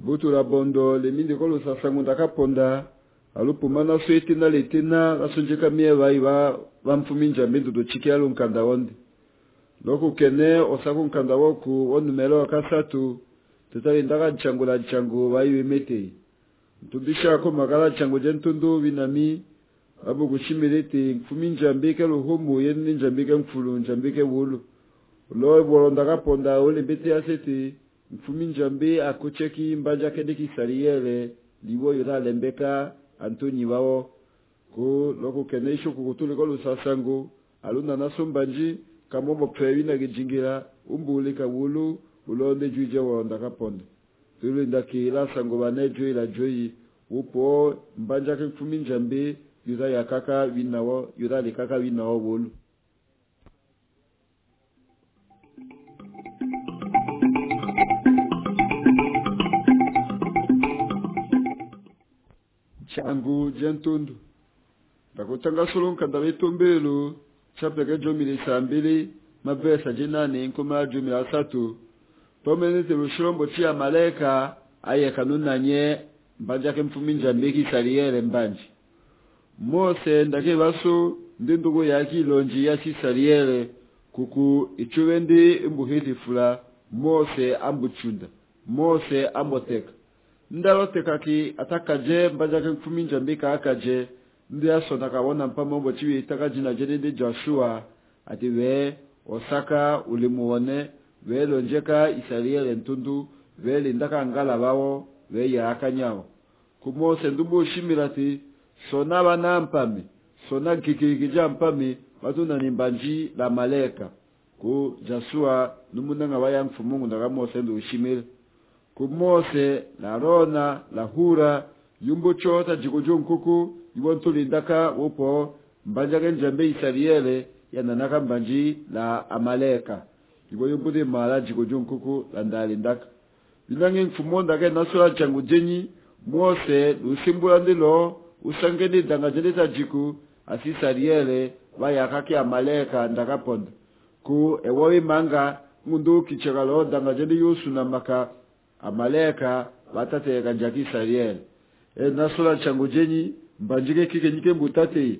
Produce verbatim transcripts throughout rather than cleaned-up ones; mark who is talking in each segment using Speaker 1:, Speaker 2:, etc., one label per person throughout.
Speaker 1: butu la bondo le mindi kolo sasangu ndakaponda alupumana sweti na letina asunjika mieva iwa wamfuminja mbindu do chikialu nkanda wondi loku kene osaku nkanda woku o numero wakasatu tutali ndaka changula changu waiwe mete ntundisha ko magala changu jentundu winami abu kushimilete mfuminja mbike luhumu yenni njambike mfulu njambike wulu lo bolo ndakaponda ole bete asete mfuminja mbe akucheki mbanja kedeki sariyele liwo yota lembeka Antoni wao ko loko kenesho kukutule ko lusasango aluna nasombanji kamomo prewina gijingira umbule kawulu ulonde juje wa ndakaponda tulu ndakila sango banejo ila joyi upo mbanja ke fuminja mbe yuza yakaka winawo yuza likaka winawo wulu changu jentundu bakutanga solo nkanda betombelo chapter ke jomile sambili mabesa jinani nkoma jomile asatu pomenete lushombo chia maleka aye kanuna nye mbanja ke mfuminja mbeki saliere mbanji Mose ndake baso ndindugo yaki lonji ya si saliere kuku ichuwendi mbuhiti fula Mose ambuchunda Mose amboteka ndaloteka ki atakaje mbajake mfuminja mbika akaje ndi asona kabona mpamo mbo chiwi itakajina jenende Joshua ati we osaka ulimuone we lonjeka Israeli ntundu we lindaka ngala bawo we ya akanyao kumose ndumbo shimirati sona bana mpami sona kikikija mpami batuna nimbanji la maleka ku Joshua numunanga waya mfumungu ndaka Mose ndu ushimira kumose la rona la hura yumbo chota jikojo nkuku iwonto lindaka upo mbanja genjambe Israeli yananaka mbanji la amaleka iwo yumbo de mala jikojo nkuku la ndalindaka binange mfumonda ke nasura changu jenyi Mose usimbula ndilo usangeni dangajeleta jiku asi Israeli bayakaki amaleka ndakaponda ku ewo manga mundu kichagalo dangajeli yusuna maka amaleka watate kanjaki Israeli e nasula changu jenyi mbanjike kike nyike mbutate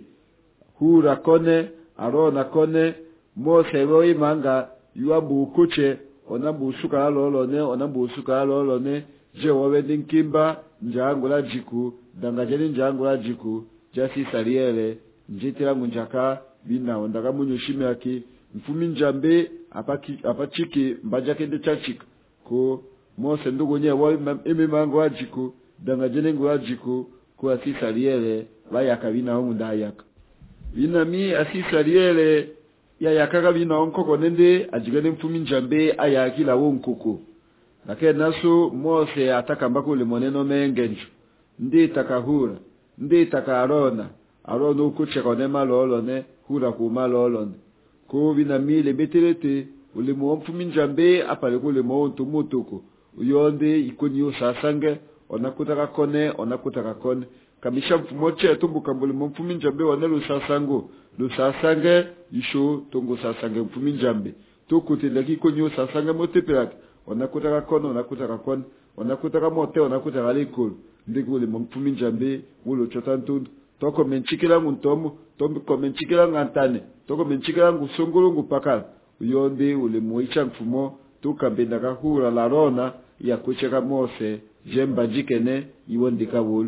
Speaker 1: hura kone arona kone Mose roi manga yuabu kuche onambu usuka lolone onambu usuka lolone je wawe dinkimba njangula jiku dangajeli njangula jiku jasi Israeli njitira munjaka bina ondaka munyoshime aki mfumi njambe apaki apachiki mbajake de chachika ko Mose ndugu nye wali imi mangu wajiku danga jenengu wajiku kwa asisa liele waya kabina hongu nda yaka vina mi asisa liele ya yakaka vina onkoko nende ajigane mfumi njambe aya akila wonkoko nake nasu Mose ataka mbako limoneno mengenju ndi takahura ndi takarona arona ukuche kone malolone hura kumalolone ko vina mi lebetelete ulimu mfumi njambe apale kulimo ontumutuko uyonde ikoni usasange onakutaka kone onakutaka kone kamisha mfumo chetu mbukambuli mfumi njambe wane lusasango lusasange isho tongo sasange mfumi njambe tukutileki ikoni usasange motepelaki onakutaka kone onakutaka kone onakutaka mote onakutaka likulu ndiguli mfumi njambe ulo chotantundu toko menchikila nguntomu toko menchikila ngantane toko menchikila ngusungulu ngupakala uyonde ulimu icha mfumo tukambenda kahura la rona ya kucheka Mose jemba jikene iwondika wulu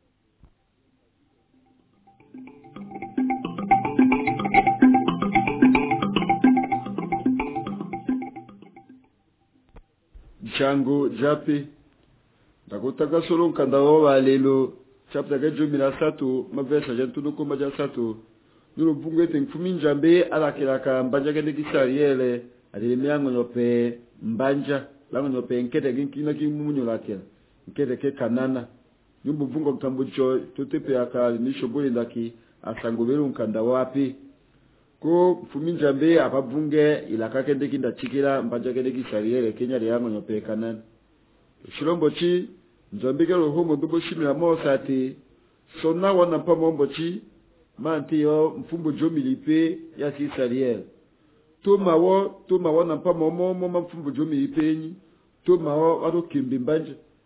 Speaker 1: changu japi ndakutaka solo nkanda wa lelo chapter ke jumi na satu mavesa jentuno kuma ja satu nulo bungete mfumi njambe alakilaka mbanja ke Israeli alimiango nope mbanja lango nope nkete kinkina kimunyo lakela nkete ke kanana nyumbu vungo kambucho tutepe akali nishobole ndaki asangobelu nkanda wapi ko mfumi njambe apabunge ilakake ndekinda chikira mbanja ke Israeli Kenya liango nope kanana shilombo chi njambike rohomo ndubo shimira Mose ati sona wana pamombo chi manti yo mfumbo jomilipe ya Israeli tuma wo tuma wana pamombo mama mfumbo jomilipe nyi tuma wo wado kimbi mbanje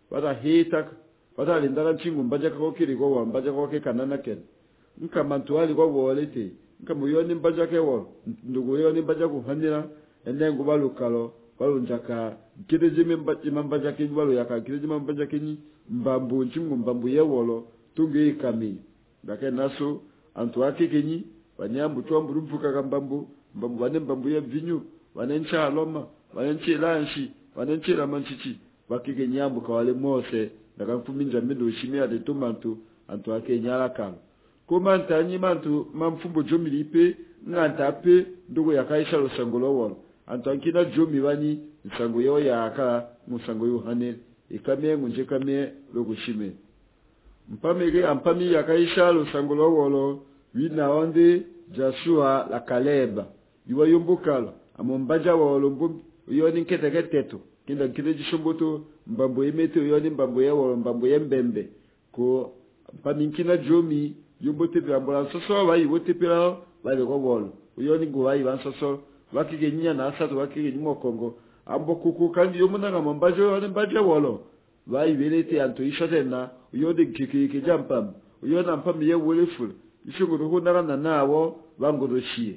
Speaker 1: wata hita wata lindara chingu mbaja kwa kiri kwa wala mbaja kwa ke kanana ken nka mantuali kwa walete nka muyoni mbaja ke wala ndugu yoni mbaja kuhanira ende ngubalu kalo balu njaka kireje mbaja mbaja ke balu yaka kireje mbaja ke ni mbambu chingu mbambu ye wolo tunge kami dake naso antuake kenyi wanyambu tuambu rumfuka kambambu mbambu wane mbambu ye vinyu wane ncha aloma wane nchi lanshi wane nchi lamanchichi bakike nyambu kawale mose daga mfuminja mido shimia de tomanto antu ake nyala kan komanta nyi mantu mamfumbo jomili pe nganta pe ndugo yakaisha lo sangolo wolo antu ankina jomi bani nsango yo yaka musango yo hanel ikamye ngunje kamye lokushime mpamege ampami yakaisha lo sangolo wolo wina onde Joshua la Kaleba yuwa yombukalo amombaja wolo mbum yoni nkete teto kinda kireji shomboto mbambo yemete yoni mbambo ya wolo mbambo yembembe ko paminkina jomi yombote pe ambola soso bayi wote pera bayi ko wolo yoni go bayi ban soso wakige nya na asatu wakige nyimo kongo ambo kuku kandi yomuna nga mombajo yoni mbaja wolo bayi belete anto ishote na yodi kike jampam yona mpam ye woleful ishuguru hunara na nawo bangoroshie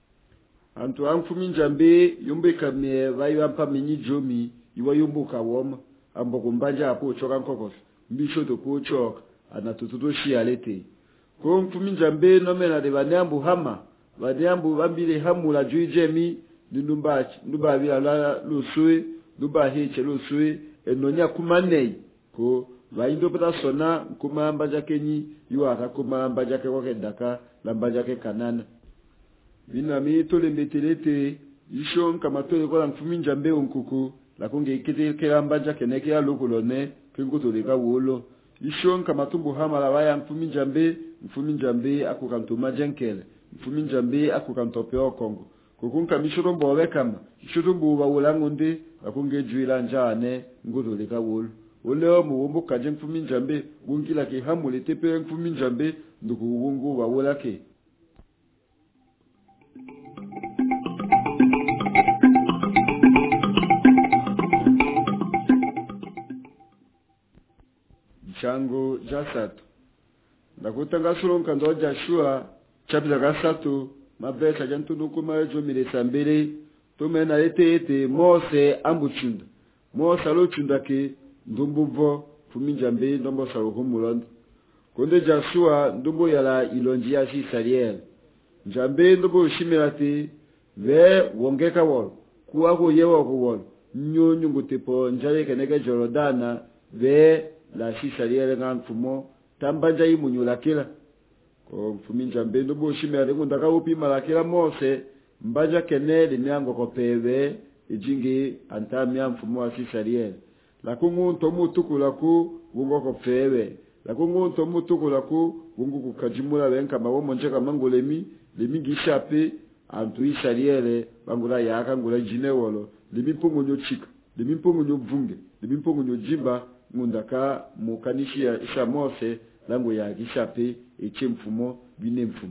Speaker 1: antu amfumi njambe yumbe kamye bayi ampa minyi jomi iwa yumbuka woma ambo kumbanja apo choka nkokos mbisho to ko choka anatututo shi alete ko mfumi njambe no mena de banyambu hama banyambu bambile hamula juijemi ndumbachi ndumba bila la luswe ndumba heche luswe enonya kumanei ko baindo pata sona kuma mbaja kenyi iwa akakuma mbaja ke kwake daka la mbaja ke kanana bina mi tole metelete ishon kama tole kwa mfumi njambe unkuku la kunge ikite kera mbaja keneke ya lukulone kinguto leka wolo ishon kama tumbu hama la waya mfumi njambe mfumi njambe akukantuma jenkele mfumi njambe akukantope okongo kukunka mishurumbo wekama mishurumbo wawulangunde la kunge juila njane nguto leka wolo oleo muwombo kaje mfumi njambe gungila ke hamule tepe mfumi njambe nduku wungu wawola ke Chango jasatu ndakutanga sulonka ndo Joshua chapter gasatu mabesa jantundu kuma jomile sambele tumena lete ete Mose ambuchunda Mose alochunda ke ndumbuvo fuminjambe ndombo saruhumulondo konde Joshua ndumbo yala ilonji ya Israel njambe ndumbo shimirate ve wongeka wol kuwako yewa ko wol nyonyu ngutepo njale keneke Jordana ve la Israel nga mfumo tambanja yimunyula kila ko mfuminja mbendo bo shimere ngundaka upima la kila Mose mbaja kenele nyango ko pewe ijingi antamya mfumo wa Israel la kungu ntomu tukula ku wungo ko pewe la kungu ntomu tukula ku wungu kukajimula benka mawo monjeka mangolemi lemingi shape antu Israel bangula yaka ngula jinewolo limimpungu nyo chika limimpungu nyo vunge limimpungu nyo jimba ngundaka mukanishi ya isha Mose lango ya gishape eche mfumo bine mfumo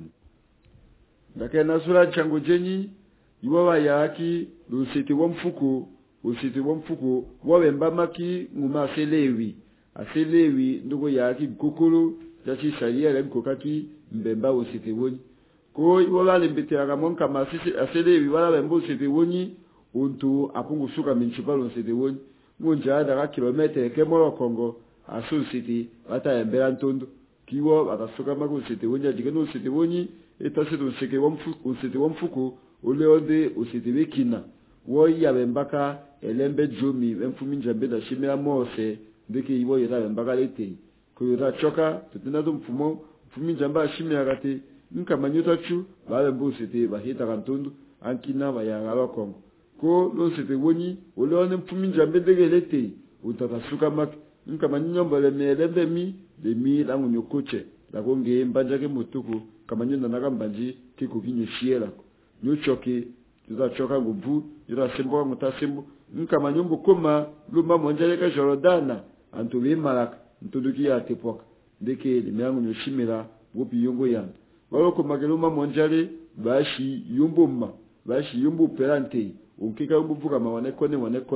Speaker 1: ndaka na sura chango jenyi iwawa yaki lusiti wa mfuko usiti wa mfuko wawe mbamaki nguma selewi aselewi ndugo yaki kokolo jachi sharia le kokaki mbemba usiti woni ko iwala lembete akamonka masisi aselewi wala bembo usiti woni untu apungu suka minchipalo usiti woni munja daga kilometer kemolo Kongo asu city bata embera ntondo kiwo batasuka magu city wonya jigeno city wonyi etase do seke womfuku city womfuku oleonde usiti wekina wo yabembaka elembe jomi bemfumi njambe da shimira Mose ndeke iwo yera bembaka lete ko yera choka tutina do mfumo mfumi njamba shimira gate nka manyota chu ba bembo city ba hita kantondo ankina ba yanga Kongo ko lo sete woni oleone mfumi njambe degelete utatasuka mak nka manyomba le melembe mi de mi langu nyokoche la konge mbanja ke mutuku kama nyonda nakambanji kiko kinyo shiela nyochoke tuza choka nguvu yura sembo mutasembo nka manyombo koma luma monjale ka Jordana antu be malak ntuduki ya tepoka ndeke le miangu nyoshimira wopi yongo yana walo komageluma monjale bashi yombo ma bashi yombo perante unkika umbuvuka mawane kone wane kone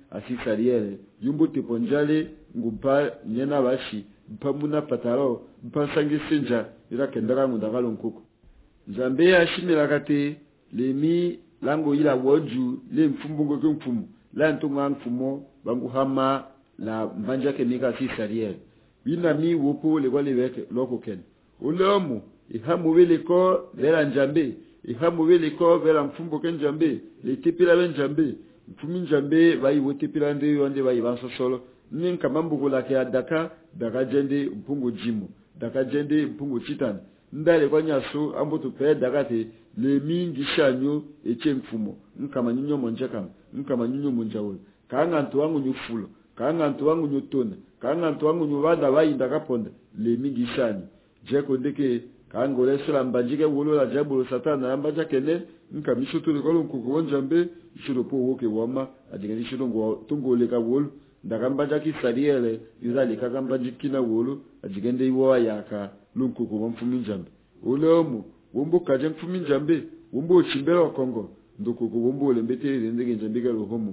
Speaker 1: asisariele yumbu tiponjale ngumpa nyena bashi mpa muna pataro mpa sangi sinja ira kendaka ngundakalo nkuku Nzambe ashimira kate lemi lango ila woju le mfumbungo ke mfumu la ntunga mfumo bangu hama la mbanja ke nika asisariele bina mi wopo le kwale weke loko ken uleomu ihamu wele ko vera Nzambe ihamu wele ko vera mfumbo ke Nzambe le tipira ben Nzambe mfumi Nzambe bayi wotipira ndi yonde bayi banso solo ninka mambugo la ke adaka daga jende mpungu jimu daga jende mpungu chitani ndale kwa nyaso amboto pe daga te le mingi shanyo eche mfumo nka manyinyo monjeka nka manyinyo monjawo kanga ntu wangu nyufulo kanga ntu wangu nyutona kanga ntu wangu nyubada bayi daga ponda le mingi shanyo jeko ndeke kango lesela mbajike wolo la jabu satana ambaja kene nka mishutu le kolo nkuko Nzambe shiro po woke wama adigani shiro ngo tungo le ka wolo ndakambaja kisariele yuzali kakambaji kina wolo adigende iwa yaka lunkuko wamfumi Nzambe uleomu wombo kaje mfumi Nzambe wombo chimbera Kongo ndokuko wombo le mbete ndenge Nzambe ga rohomu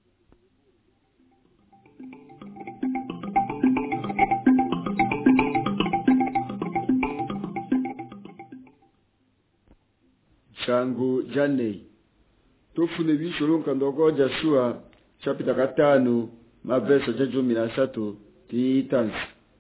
Speaker 1: Changu Janei tofune bishoro nkandoko Joshua chapita katano mavesa jajumi na sato titansi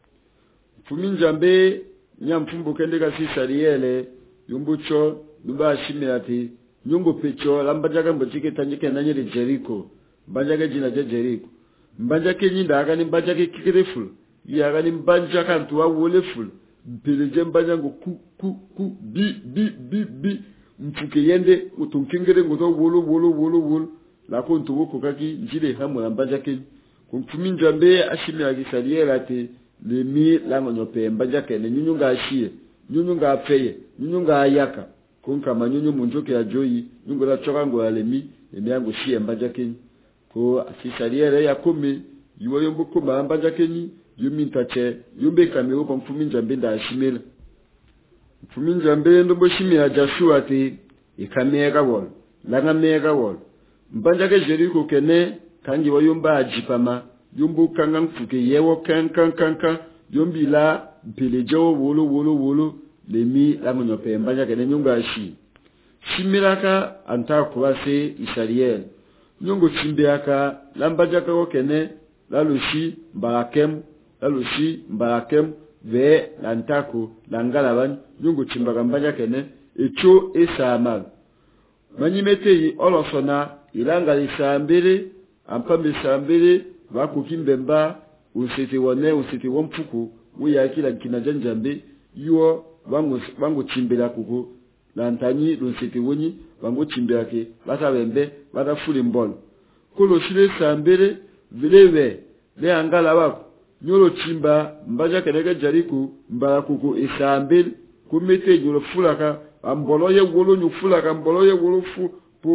Speaker 1: mfumi Nzambe nyamfumbo kendeka sisariele yumbucho nuba shimirati nyungo pecho lambajaga mbochike tanjike nanyere Jericho mbanjaga jina ja Jericho mbanjake nyinda akani mbanjake kikireful yaga ni mbanjaka ntuwa woleful mpeleje mbanjango ku ku ku bi bi bi bi mfuke yende utunkingere ngoto wolo wolo wolo wolo la kontu woko kaki njile hamu la mbanjake kumfumi Nzambe ashimi agisariela te le mi lango nyope mbanjake ne nyunyu nga ashie nyunyu nga afeye nyunyu nga ayaka kunka manyunyu munjoke ya joyi nyungu la chokango ya lemi emi yangu shie mbanjake ko asisariela ya kome yuwa yombo kuma mbanjake ni yumi ntache yumbe kamero kwa mfumi Nzambe nda ashimela mfumi Nzambe ndombo shimi ya Joshua te ikamega wol langa mega wol mbanjake Jericho kene kangi wayumba ajipama yumbu kanga mfuke yewo kan kan kan kan yumbi la mpelejo wolo wolo wolo lemi lango nyope mbanjake ne nyunga ashi shimiraka anta kuwase Israel nyungo chimbeaka lambanjake wo kene lalushi mbarakem lalushi mbarakem ve lantako langalaban nyungo chimbaga mbanjake ne echo esamal manyimeteyi olosona ilanga lisambele ampambe sambele bakukimbemba usiti wone usiti wompuku uya kila kinaja Nzambe yuo bangu bangu chimbela kuko lantanyi lusiti woni bangu chimbela ke basabembe badafuli mbolo kulo shile sambele vilewe le angala bako nyolo chimba mbaja kenege Jericho mbala kuko isambele kumete nyolo fulaka ambolo ye wolo nyufulaka mbolo ye wolo fu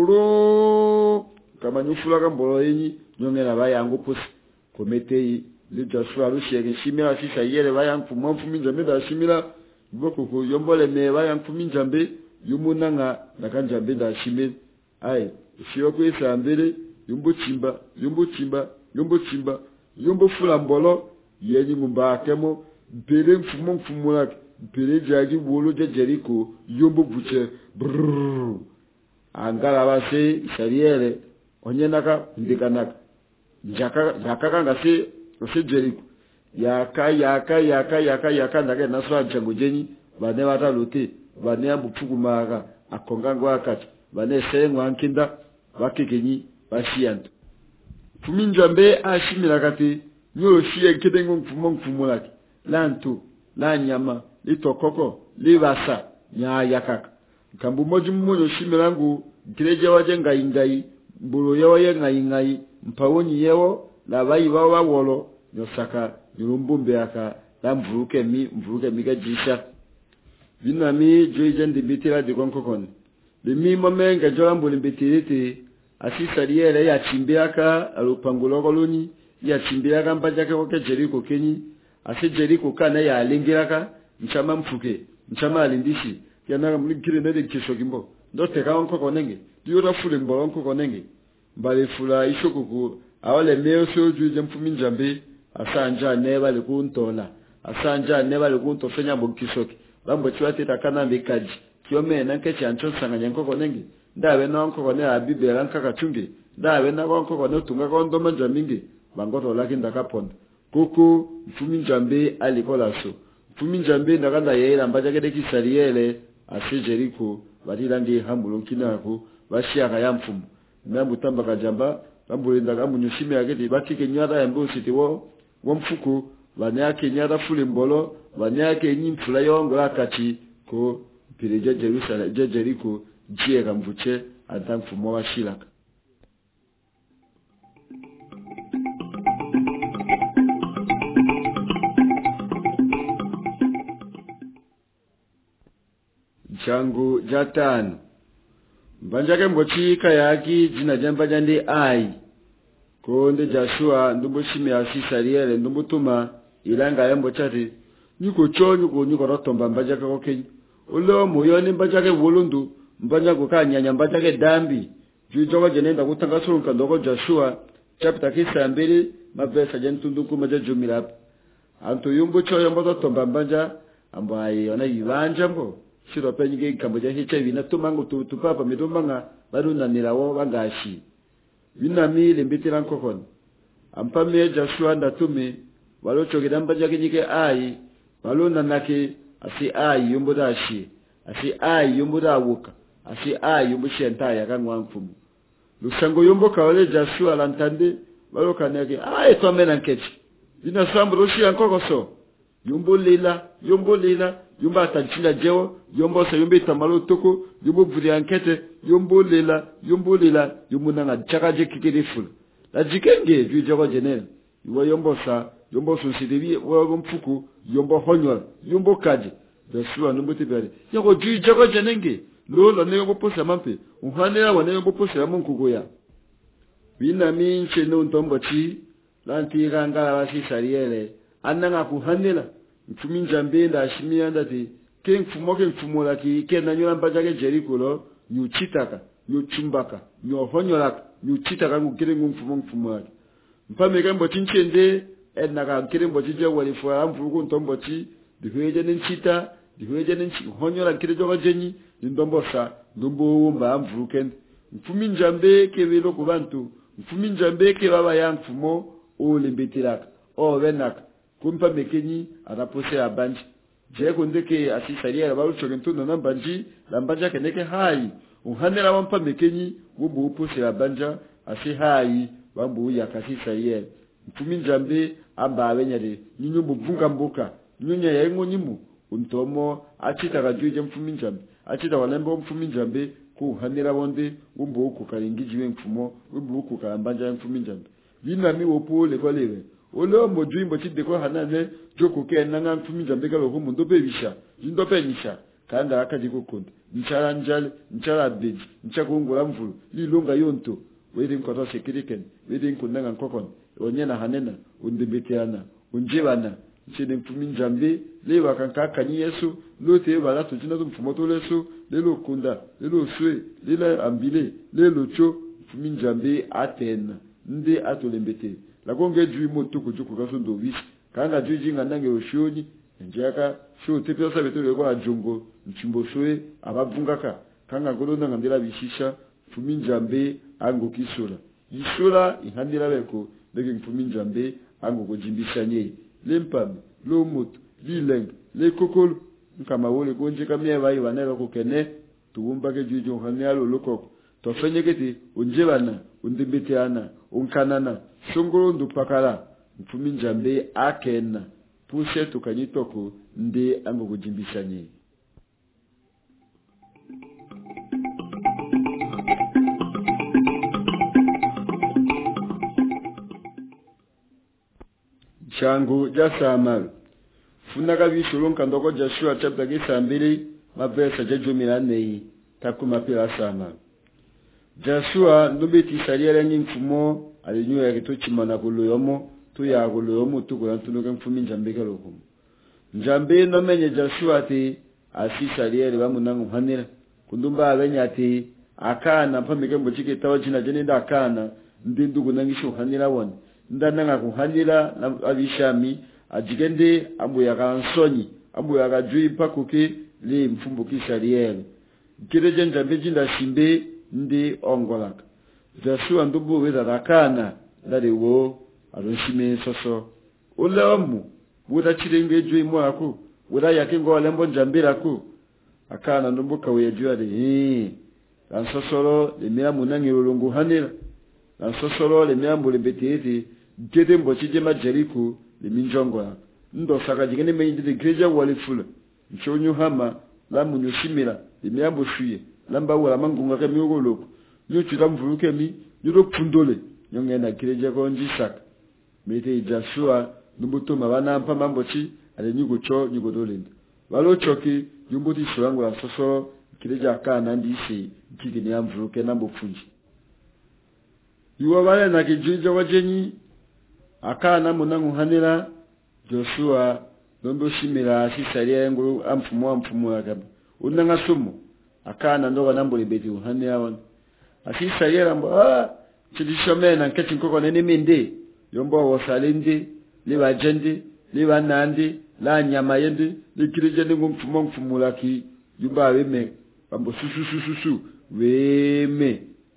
Speaker 1: puro kama nyufulaka mbolo yenyi nyongela bayango pusi komete le Joshua rushege shimira sisa yele bayangu mfumi Nzambe da shimira boko ko yombole me bayangu mfumi Nzambe yumunanga nakanjambe da shimira ai shiyo ko isambele yumbo chimba yumbo chimba yumbo chimba yumbo fula mbolo yenyi mumbakemo bele mfumo mfumulaka pere jagi wolo je Jericho yombo buche brrr angala base Israel onyenaka ndikanaka jaka jaka ngase ose Jericho yaka yaka yaka yaka yaka ndake naswa njango jenyi bane batalote bane ambufuku maka akongango akati bane sengwa nkinda bakekenyi bashiyanta fumi Nzambe ashimira kati nyoro shiye kedengo mfumo mfumulaki lantu la nyama litokoko libasa nya yakaka kambu moji mmoyo shimirangu kireje waje ngai ngai mbulu yewo ye ngai ngai mpawoni yewo la bayi bawa wolo nyosaka nyurumbumbe aka la mvuruke mi mvuruke miga jisha binami joije ndibitira dikonkokone bimi momenga jolambuli mbitirite asisa liere ya chimbiaka alupanguloko luni ya chimbiaka mbajake woke Jericho kenyi ase Jericho kana ya alingiraka nchama mfuke nchama alindishi yana mlikire nede kishogimbo ndote ka onko konenge diora fule mbolo onko konenge mbale fula ishokuku awale meso juje mfumi njambe asanja neba likuntola asanja neba likuntofenya bokisoki bambo chiwate takana mbikaji kiome nanke chancho sanganya nkoko nenge ndawe na nkoko ne abibe ranka kachunge ndawe na nkoko ne tunga kondo manja mingi bangoto laki ndakaponda koko mfumi njambe alikola so mfumi njambe ndakanda yera mbaja kede kisariele ase Jeriko badira ndi hambulo kinako bashaka ya mfumu nambu tamba kajamba nambu ndaka kamunyushime yaketi batike nyara ya mbo sitiwo wo mfuko banyake nyara fule mbolo banyake nyimfula yongo lakati ko pireje Jerusalem je Jeriko jie kamvuche anta mfumo wa shilaka changu jatano mbanjake mbochika yaki jina jamba jande ai konde Joshua ndumbo shime asisariele ndumbo tuma ilanga yambo chati nyuko chonyu ko nyuko rotomba mbajake kokenyi ulo moyoni mbajake volundu mbajake kanyanya mbajake dambi jujoga jenenda kutanga surunka ndoko Joshua chapter kisa mbili mabesa jentunduku majajumira anto yumbo choyo mboto tomba mbanja ambaye ona yibanja mbo shiro penyige kamboja hiche vina tumangu tu tupapa mitomanga baruna nirawo bangashi vina mile mbitira nkokon ampame Joshua ndatume walocho kidamba jake nyike ai walona nake asi ai yumbo dashi asi ai yumbo dawuka asi ai yumbo shenta yakangwa mfumu lusango yumbo kawale Joshua lantande waloka nake ai tomena nkechi vina sambu roshi nkokoso yumbo lila yumbo lila yumba atanchina jewo yumbo sa yumbe tamalo toko yumbo vuri ankete yumbo lela yumbo lela yumbo nanga chakaje kikirifula la jikenge jujogo jenel yuwa yumbo sa yumbo susitivi wa mfuku yumbo honyola yumbo kaje Joshua numbo tibere yako jujogo jenenge lolo ne yumbo posa mampe uhanela wane yumbo posa munkugo ya bina minche no ntombo chi lanti ganga wasi sariele ananga kuhanela mfumi njambe nda ashimia ndati ke mfumo ke mfumo laki ke nanyola mbajake Jeriko lo nyuchitaka nyuchumbaka nyohonyolaka nyuchitaka ngukire ngumfumo mfumo laki mpame kambo chinchende enaka kire mbojije walifwa amvuko ntombochi dihweje nchita dihweje nchi honyola kire joga jenyi ndombosa ndombo mba amvuken mfumi njambe ke belo kubantu mfumi njambe ke baba ya mfumo ole betiraka o venaka kumpa mekenyi anapose abanji je kundeke asisariya barucho ntundo nambanji lambanja keneke hai uhanera wampa mekenyi wubu upose abanja asi hai bambu yakasisariya mfumi njambe amba abenyare nyunyumbu vunga mboka nyunya yengo nyimu untomo achita kajuje mfumi njambe achita walembo mfumi njambe ku hanera bonde wumbu ukukaringijiwe mfumo wumbu ukukalambanja mfumi njambe bina mi wopole kwalewe Olo mo juimbo chideko hanane joko ke nanga mfumi njambe kalo humu ndope bisha ndope nisha kanga akajiko konde nchara njale nchara beji nchakungula mvulu lilonga yonto wedi nkoto sekiriken wedi nkunanga nkokon onyena hanena undibetiana unjibana nchide mfumi njambe lewa kankaka ni Yesu lote bala tujina to mfumo to leso lelo kunda lelo swe lila ambile lelo cho mfumi njambe atena ndi atolembete la konge jui moto kujuku kasondo wish kanga juji ngandange oshoni njaka sho tepe sa betole kwa jongo nchimbo shoe abavungaka kanga golona ngandira bishisha fumi njambe ango kisura yisura ihandira beko leke mfumi njambe ango kujimbisha nye lempam lo moto lileng le kokolo nkama wole konje kamye bayi banela kokene tuumba ke juji hanalo lokoko to fenyeketi unjebana undibetiana unkanana shongoro ndupakala mfumi njambe akena pushe tukanyitoko ndi ango kujimbishanye changu jasama funaka bishulunka ndoko Joshua chapter kisa mbili mabesa jajumilane takuma pila sama Joshua ndubiti sariere nyimfumo alinyuya kituchimana kuluyomo tuya kuluyomo tukula tunuke mfumi njambe kalokumu njambe no menye Joshua ati asisariere bamunangu hanira kundumba abenya ati akana mpamike mbochike tawa jina jenenda akana ndindu kunangisho hanira won ndananga kuhanira na abishami ajigende ambu yakansonyi ambu yakajui pakuke le mfumbukisha riel kireje njambe jinda shimbe ndi ongolaka Joshua ndubu weza rakana ndari wo arushime soso ulamu buda chirenge jui mwako buda yake ngo lembo njambira ku akana ndubu kawe jua de eh ansosoro le mira munangi ulungu hanira ansosoro le mira mbule betezi gede mbochije majeriku le minjongo ndo saka jigene mendi de greja walifula nchonyu hama la munyushimira le mira mboshuye lamba wala mangunga ke miogoloko nyochita mvuluke mi nyoro pundole nyongena greja konji saka mete Joshua numbuto mabana mpa mambochi ale nyugo cho nyugo dolinda walo choki yumbuti shurangu la soso kireja kana ndisi kigini ya mvuluke nambo funji yuwa wale na kijija wajenyi akana munangu hanira Joshua nombo shimira asisaria yangu amfumu amfumu akaba unanga sumu akana ndoga nambo libeti hanira wan asisaria rambo ah chidishomena nketi nkoko nene mende yombo wasalende liba jende liba nande la nyama yende likirije ndi ngumfumu mfumu laki yumba weme bambo susu susu susu weme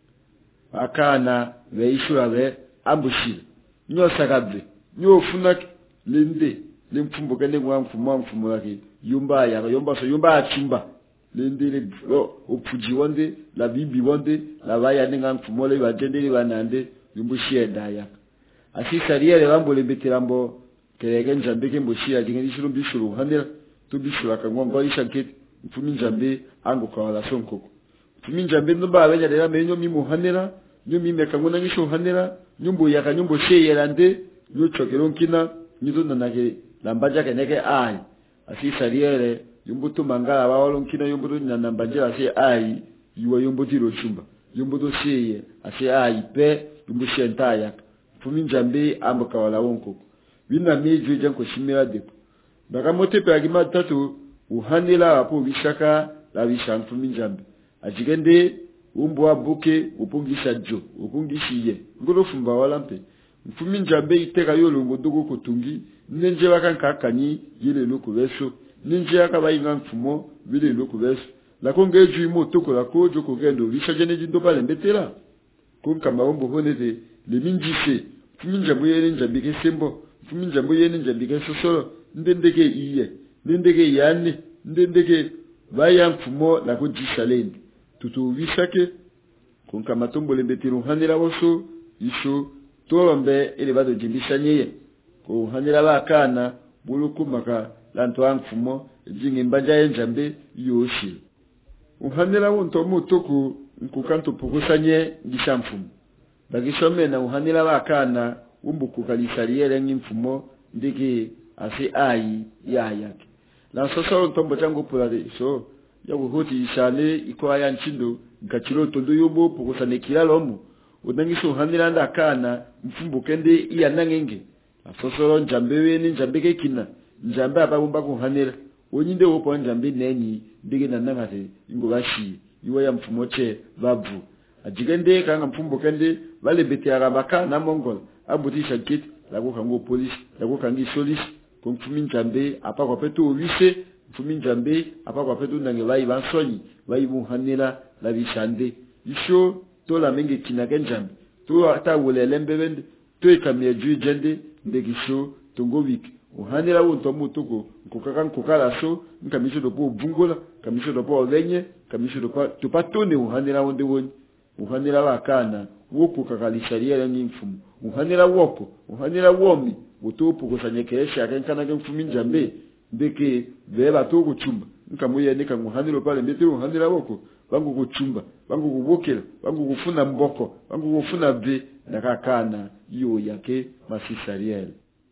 Speaker 1: akana weishura we ambushi nyo sagabe nyo funak linde limfumbo kende ngwa mfumu mfumu laki yumba ya yomba so yumba achimba linde le opuji wonde la bibi wonde la baya ninga mfumu le bajende le banande yumbushi endaya asisa riere bambo le betirambo kerege njambeke mbushi ajingi shuru bishuru hanira to bishuru akangongo ishanketi mfumi njambe angu kwa wala sonkoko mfumi njambe ndomba abenya dera menyo mi muhanira nyo mi mekangona ngisho hanira nyumbu yaka nyumbu sheyerande nyo chokero nkina nyizo nanake lambaja keneke ai asisa riere yumbu to mangala bawolo nkina yumbu to nambajira se ai yuwa yumbu tiro chumba yumbu to sheye ase ai pe yumbu shentaya mfumi njambe ambu kwa wala wonkoko wina meju janko shimira depo baka mote pe agima tatu uhanila wapo vishaka la vishantu minjambe ajigende umbo abuke upungisha jo upungishiye ngolo fumba wala mpe mfumi njambe iteka yolo ngodogo kutungi nje bakanka kanyi yele loko beso nje akabayinga mfumo bile loko beso la kongeju imoto ko la kojo ko gendo vishaje jindo pale mbetela konka maombo honete le minjise mfumi njambe yele njambe ke sembo mfumi njambe yele njambe ke sosoro ndendeke iye ndendeke yani ndendeke vaya mfumo la kujishalende tutu vishake konka matombo lembetiru hanira woso isho tolombe ile bado jimbishanye ko hanira bakana bulukumaka lanto mfumo jingi mbanja enjambe yoshi uhanira wonto mutoko nkukanto pokosanye gishamfumo bagishome na uhanira bakana umbukukalisaliere ngimfumo ndike ase ai ya yake la sosoro ntombo changu pulade so ya buhoti ishale ikoaya nchindo ngachiro tondo yobo pokosane kilalomo udangisho haniranda kana mfumbo kende iya nangenge la sosoro njambewe ni njambeke kina njambe ababumba ko hanira onyinde wopo njambe neni ndike nanangate ingobashi iwa ya mfumo che babu ajigende kanga mfumbo kende vale beti arabaka na mongol abutisha kit la ko kango police la ko kangi solis mfumi njambe apa kwa petu ulise mfumi njambe apa kwa petu nange vai bansonyi vai muhanira la bishande isho to la menge kinake njambe to ata wulelembe bende to ikamye ju jende ndegisho tongobik uhanira wonto mutuko nkokaka nkokala so nkamisho dopo bungola kamisho dopo olenye kamisho dopo tupatone uhanira wonde woni uhanira bakana woku kakalisharia ngimfumu uhanira woko uhanira womi utopu kusanyekesha akankana ke mfumi njambe ndeke beba to kuchumba nkamuye nika muhaniro pale mbete uhanira woko bangu kuchumba bangu kubokela bangu kufuna mboko bangu kufuna be nakakana yo yake masisariel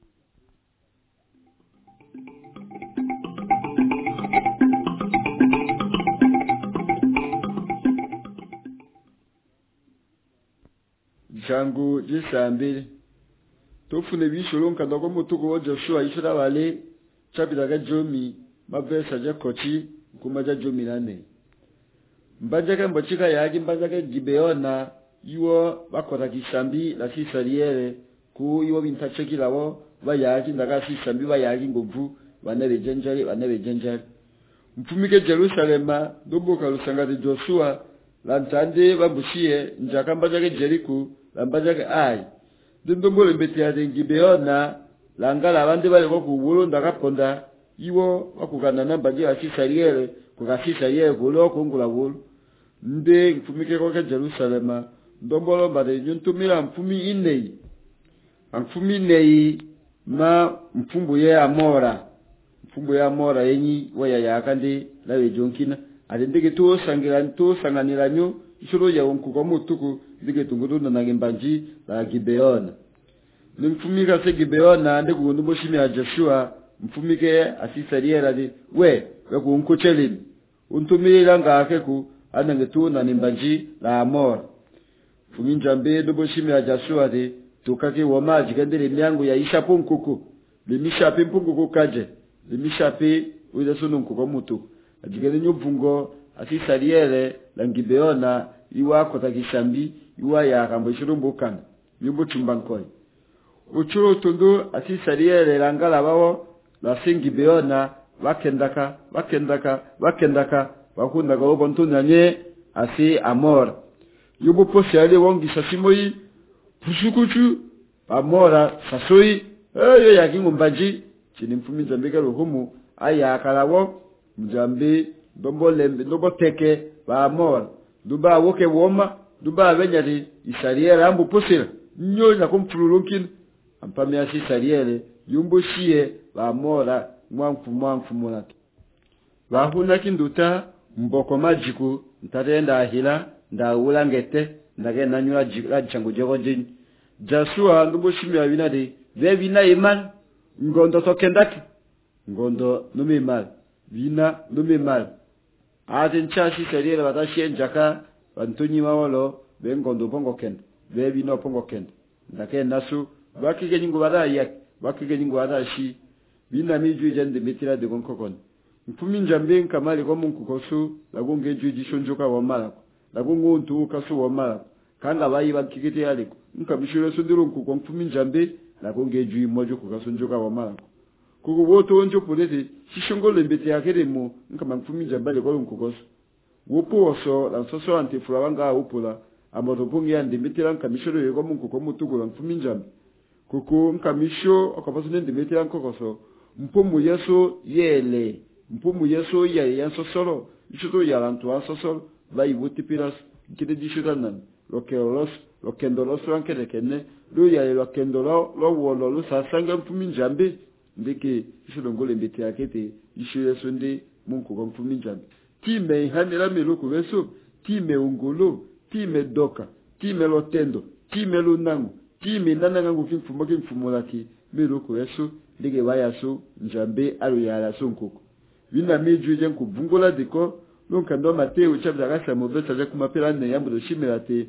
Speaker 1: jangu jisambile tofune bisholonka ndoko mutuko wa Joshua ishira wale chabiraga jomi mabesa ja kochi kumaja jomi nane mbajaga mbochika yaji mbajaga gibeona iwo bakota kishambi la sisaliere ku iwo bintacheki lawo bayaji ndaga sishambi bayaji ngovu banere jenjali banere jenjali mfumike Jerusalema doboka lusangati Joshua lantande babushie njakamba jake Jericho lamba jake ai ndongole mbeti ya Gibeona langala abandi bale ko kubulu ndakaponda iwo bakugana namba je asisaliere kukasisaliere kulo kungula bulu nde mfumike kwa Jerusalema ndombolo mbade nyuntumira mfumi inei mfumi inei ma mfumbu ye amora mfumbu ya amora yenyi waya yakandi lawe jonkina adendeke to sangira to sanganira nyo ishuro ya onkuko mutuku dige tungudu na ngembanji la Gibeona ni mfumika se Gibeona ande kundubo shimi ya Joshua mfumike asisaliera di we we kunkuchelini untumira ngake ku anangetu na nimbanji la amora fuminjambe dobo shimi ya Joshua de tukake wamaji kendele myangu ya isha punkuku limishape punkuku kaje limishape uida sunu nkuko mutu ajigene nyubungo asisaliere la Gibeona iwa kota kishambi iwa ya kambo shirumbu kana yumbu chumbankoi uchuro tondo asisaliere langala bawo la Gibeona wakendaka wakendaka wakendaka wakunda ga obontonyanye asi amor yubu posale wongi sasimoi pusukuchu amora sasoi eyo yakingumbaji chini mfumi Zambika ruhumu aya akalawo mjambi dombo lembe dombo teke ba amora duba woke woma duba abenyari isaliere ambu posela nyo na kumfululunkin ampame asi saliere yumbu shie ba amora mwanfu mwanfu mulaki bahuna kinduta mboko majiku ntarenda ahila ndaula ngete ndage nanyura jikla changu jego jini Joshua ndubo shimi ya binade ve bina iman ngondo tokendaki ngondo numi mal bina numi mal aten chashi saliere batashi njaka bantunyi mawolo be ngondo pongo kenda ve bina pongo kenda ndake nasu bakige nyingu badaya bakige nyingu badashi bina miju jende mitira de gonkokon mfumi njambe kamali kwa mungu kosu lagunge juji shonjoka wa malako lagungu ntu kasu wa malako kanga bayi bakikete yaliko nkabishura sundiru nkuko mfumi njambe lagunge juji mojo kukasunjoka wa malako kuko woto onjo polete shishongole mbete yakeremo nkama mfumi njambe le kwa nkukosu wopo oso la soso antifura wanga upola amoto pungi ya ndimitira nkabishura yeko mungu kwa mutugula mfumi njambe kuko nkamisho okapasu ndimitira nkokoso mpumu yeso yele mpumu yeso ya yanso solo ishuto ya lantu anso solo vai vutipiras kide dishutanan lokeolos lokendolos rankele kenne lo ya lokendolo lo wolo lo sasanga mpumi njambe ndike ishudongole mbiti yakete ishu yeso ndi mungu kwa mpumi njambe time hanira meluku weso time ungolo time doka time lotendo time lunangu time nananga ngufimfumo ke mfumo laki meluku weso ndike wayaso njambe alu ya la sonkuko vina mijuje nkuvungola diko nunka ndo Mateo chapter kasa mobesa ja kumapela ne yambo shimirate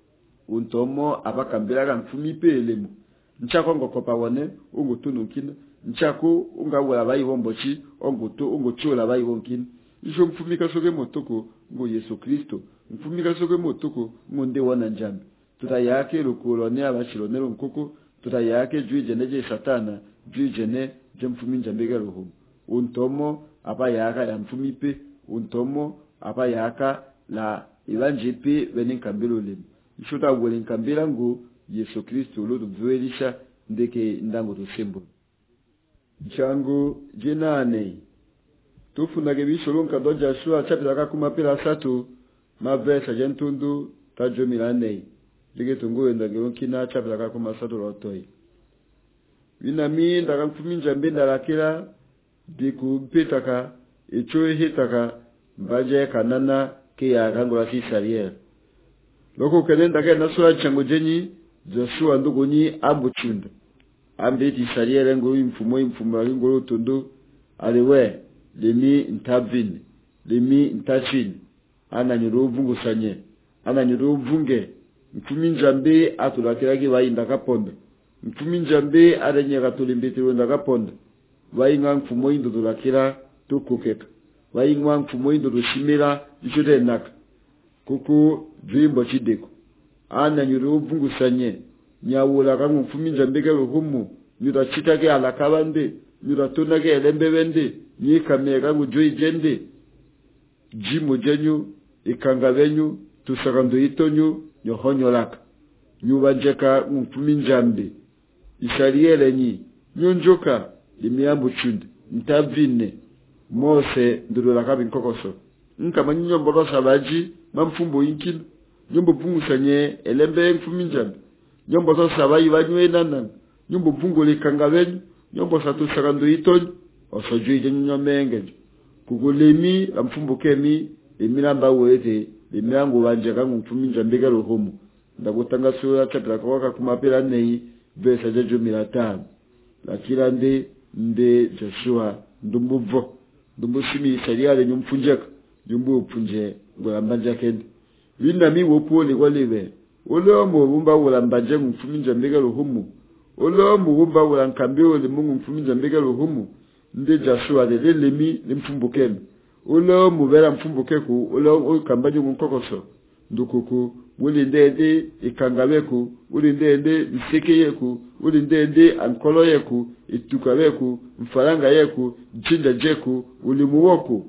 Speaker 1: untomo abakambira ga mfumi pelemu nchako ngokopa wone ungutunukina nchako ungawula bayi bombochi ongutu unguchula bayi bonkina isho mfumi kasoke motoko ngo Yesu Kristo mfumi kasoke motoko ngonde wana njambe tutayake rukulo ne abashilonero nkoko tutayake juije neje satana juije ne je mfumi njambe ga ruhu untomo apa yaka ya mfumipe untomo apa yaka la ilanjipe beni kambilo lemu ishuta wele nkambila ngu Yesu Kristo lo duwelisha ndeke ndango tusembo changu jinane tufunage bisholo nkado Joshua chapter kakumapela satu mavesa jentundu tajo milane dige tungu ndage onkina chapter kakumasatu rotoi winami ndaga mfumi njambe ndalakira diku petaka echoe hitaka mbaje kanana ke ya kangola si sariere loko kenenda ke nasura chango jenyi Joshua ndugoni abuchunda ambe ti sariere ngoro imfumo imfumo ngoro tondo alewe lemi ntabini lemi ntachini ana nyiro vungu sanye ana nyiro vunge mfumi njambe atulakira ke bayinda kaponda mfumi njambe arenye katulimbiti wenda kaponda wainga mfumo indo tulakira tukukeka wainga mfumo indo tushimira ishote naka kuku dreambo chideko ana nyuru bungusanye nyawula ka mfumi njambe ke ruhumu nyura chitake alakabande nyura tonake elembe bende ni kamera ngujoi jende jimu jenyu ikanga benyu tusakando itonyu nyohonyolaka nyubanjeka mfumi njambe ishariele nyi nyonjoka limiambu chunde ntavine mose ndurula kabi nkokoso nkama nyombo sabaji mamfumbo yinkino nyombo bungusanye elembe mfumi njambe nyombo zo sabayi banywe nana nyombo bungo likanga benyu nyombo satu sakando itonyu osojui jenyu nyomenge kugulemi amfumbo kemi emiramba wete emirango banje kangu mfumi njambe ke ruhumu ndakutanga sura chapter kwa kumapira nei verse jeju milatano lakira nde nde Joshua ndumbuvo ndumbushimi shariale nyumfunjeka nyumbu upunje ngolambanja kende wina mi wopole kwalebe olomo bumba ulambanje mfumi njambe ke ruhumu olomo bumba ulankambiwe le mungu mfumi njambe ke ruhumu nde Joshua de lemi limfumbukeme olomo bera mfumbukeku olomo kambanje nkokoso ndukuku wuli ndende ikangabeku wuli ndende iseke yeku wuli ndende ankolo yeku itukabeku mfaranga yeku jinda jeku wuli muwoku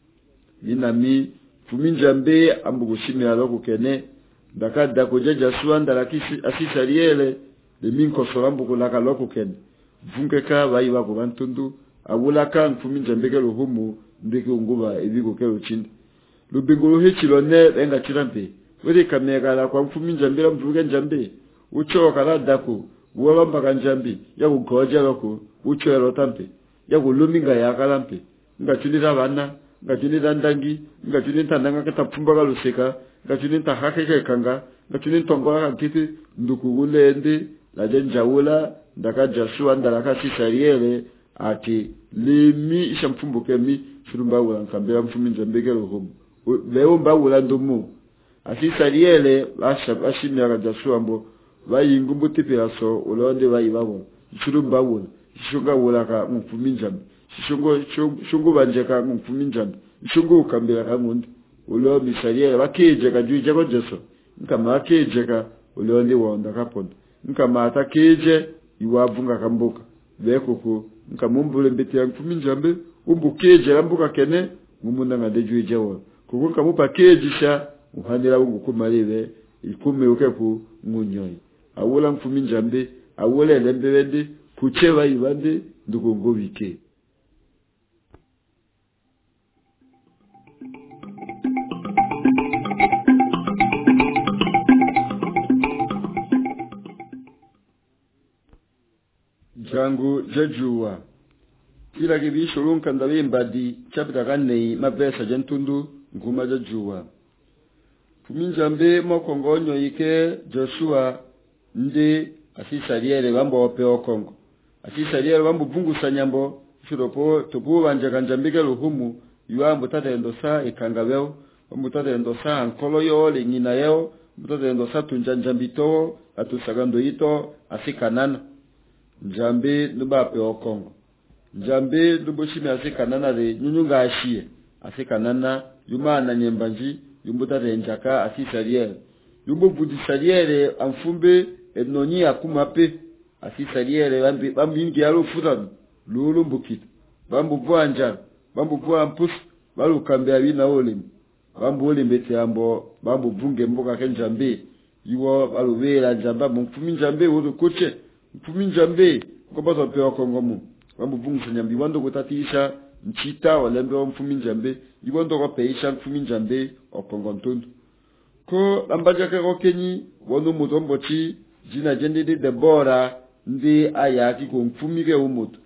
Speaker 1: minami fuminjambe ambugushimi aloku kene ndakada kujeja suanda lakisi asisariele de minko solambu kulaka loku kene vungeka bayi bako bantundu awulaka fuminjambe ke ruhumu ndike unguba ibigo ke ruchindi lubingulu hechilone benga chirampe wele kamera la kwa mfumi njambira mvuge njambe uchoka la dako wolamba kanjambi ya kugoja loko uchoero tampe ya kuluminga ya kalampe ngachulira bana ngachulira ndangi ngachulira ndanga katapfumba kaluseka ngachulira hakeke kanga ngachulira tongola kiti ndukugulende la jenjaula ndaka Joshua ndalaka sisariele ati lemi ishamfumbuke mi shurumba wala nkambira mfumi njambe ke rohomo leo mbawula ndumu asisariele basha bashimya Joshua mbo bayingumbu tipiraso ulonde bayibabo shurumba wula shunga wula ka mfumi njambe shungo shungo banjeka mfumi njambe shungo ukambira ka ngundi ulo misariele bakeje ka juje ko Jesu nkama akeje ka ulonde wonda kapondo nkama atakeje iwavunga kambuka bekuko nkamumbule mbeti ya mfumi njambe umbukeje lambuka kene ngumunda ngadeju ijewo kuko kamupa kejisha uhanira ungukumalebe ikume ukeku ngunyoi awula mfumi njambe awule lembebende kucheba ibande ndukungobike jangu jejua kila kibisho lunka ndabembadi chapter kane mavesa jentundu nguma jejua fuminjambe mokongonyo ike Joshua ndi asisariele bambo opeo kongo asisariele bambo bungusa nyambo shiropo tobu banje kanjambike ruhumu yuambo tatendo sa ikangabeo bambo tatendo sa ankolo yo lingina yeo tatendo sa tunjanjambito atusagando ito asikanana njambe nuba peo kongo njambe nubushimi asikanana de nyunyunga ashie asikanana yumana nyembanji yumbuta renjaka asisariele yumbu budisariele amfumbe enoni akumape asisariele bambi bambingi yalo futan lulu mbukita bambu bwanja bambu bwampus balu kambya bina olim bambu olimbete ambo bambu bunge mboka kenjambe yiwo balubera njamba mfumi njambe wodo koche mfumi njambe ngobazo pewa kongomu bambu bungu nyambi wando kutatisha nchita walembe wa mfumi njambe yiwo ndo kopeisha mfumi njambe okongontundu ko lambaja ke rokenyi wono mutombochi jina jende de Debora ndi ayaki ko mfumi ke umutu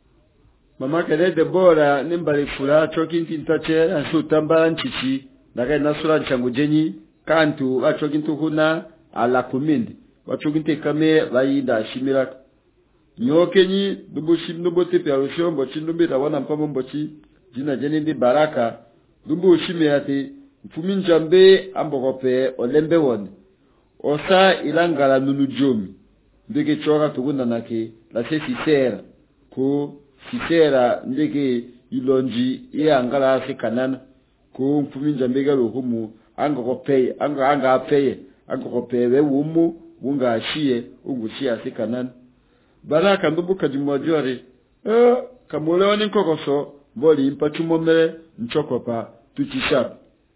Speaker 1: mama kele Debora nimbali fula chokinti ntache asu tambala nchichi ndaka nasura nchangu jenyi kantu achokintu huna ala kumindi wachokinti kame bayida shimira nyokenyi dubushi ndobote pe arushombo chindumbira wana mpamo mbochi jina jende ndi Baraka dumbu shimiyati mfumi njambe ambokope olembe wone osa ilangala nunu jomi ndeke choka tukunda nake la se Sisera ko Sisera ndeke ilonji iya angala asikanana ko mfumi njambe galo humu anga kopeye anga anga apeye agopewe wumu wungashie ungushia sikanana baraka ndubuka jimwajori eh kamuleo ni kokoso boli impachumomere nchokopa tuchishapi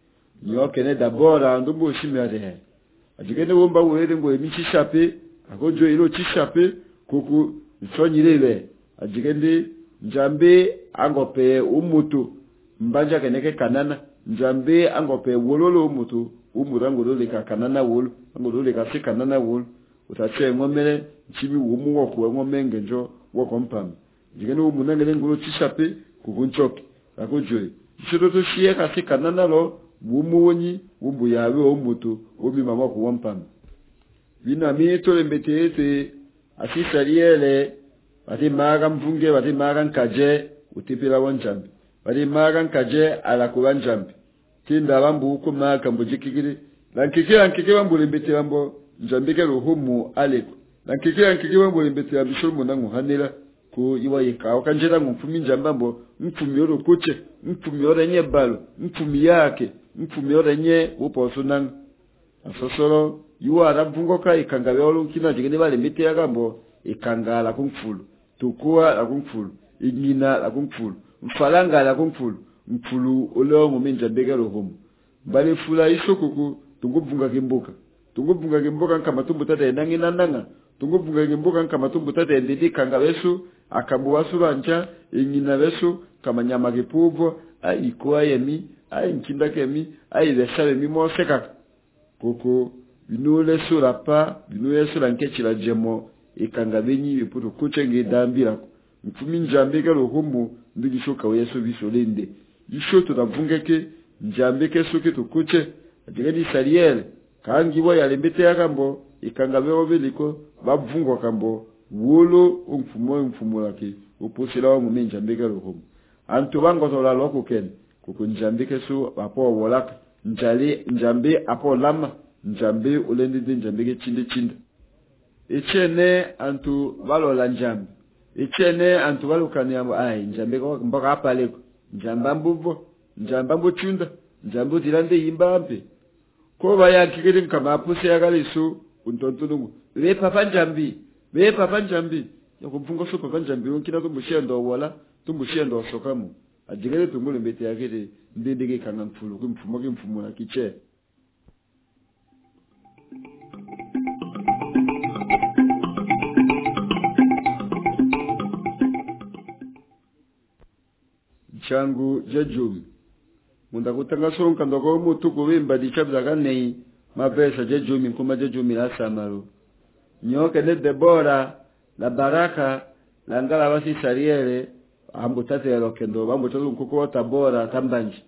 Speaker 1: nyoke ne dabora ndubu shimere ajigene wumba were ngo emishishapi agojo ilo chishapi kuku nsonyirebe ajigende njambe angope umutu mbanja keneke kanana njambe angope wololo umutu umurango lole ka kanana wolo ngo lole ka sikanana wolo utache ngomere nchimi wumu woko ngomenge njo woko mpam jigene umunangele ngolo chishapi kukunchoki agojo chito to shiye ka sikanana lo wumu wonyi wumbu yawe umutu omi mama ku wampam bina mito lembetete asisariele bati maga mvunge bati maga nkaje utipira wanjambi bati maga nkaje ala kubanjambi tinda bambu uko maga mbujikigiri lankikira nkikira bambu lembetera mbo njambike ruhumu aleko lankikira nkikira bambu lembetera bishomu nangu hanira ku iwa yikawa kanjera ngumfumi njambambo mfumi yoro kuche mfumi yoro nye balo mfumi yake mfumi yoro nye upo sunang asosoro yuwa arabungoka ikangabe olukina jigene bale mbetera gambo ikangala kumfulu tukua la kumfulu igina la kumfulu mfalanga la kumfulu mfulu olongo minja begero homo bale fula isokuku tungubunga kimbuka tungubunga kimbuka kama tumbuta de nangina nanga tungubunga kimbuka kama tumbuta de ndidi kangabesu akabuwa suranja igina besu kama nyama kipuvo ai ikuwa yemi ai nkinda kemi ai lesale mimo seka koko binule sura pa binule sura nkechila jemo ikangabenyi biputo kuchenge dambira mfumi njambeke rohumu ndigishoka weso bisolende yishoto navungeke njambeke soke tukuche adigani sariere kangi wa yalembete yakambo ikangabeo beliko bavungwa kambo wolo umfumo umfumo lake uposila wa mume njambeke rohumu antu bango tola loko ken kuko njambeke so apo wolaka njale njambe apo lama njambe ulende njambeke chinde chinde Echene antu balola njambi. Echene antu balukani ambo ai njambe ko mboka apale ko. Njamba mbuvo, njamba mbuchunda, njambo dilande yimbambe. Ko baya kigere kama apuse yakaliso untontunungu. Le papa njambi, le papa njambi. Yakubunga so papa njambi onkina tumbushia ndo wala, tumbushia ndo sokamu. Ajigere tumule mbete yakere ndendege kanga mfulu kumfumo kimfumo na kiche. Changu jejumi munda kutanga sonka ndoko mutu kubimba dichabza kanei mapesa jejumi kuma jejumi la samaru nyoke ne Debora la Baraka la ngala basi sariere ambu tate ya lokendo ambu tatu nkuko Tabora tambanji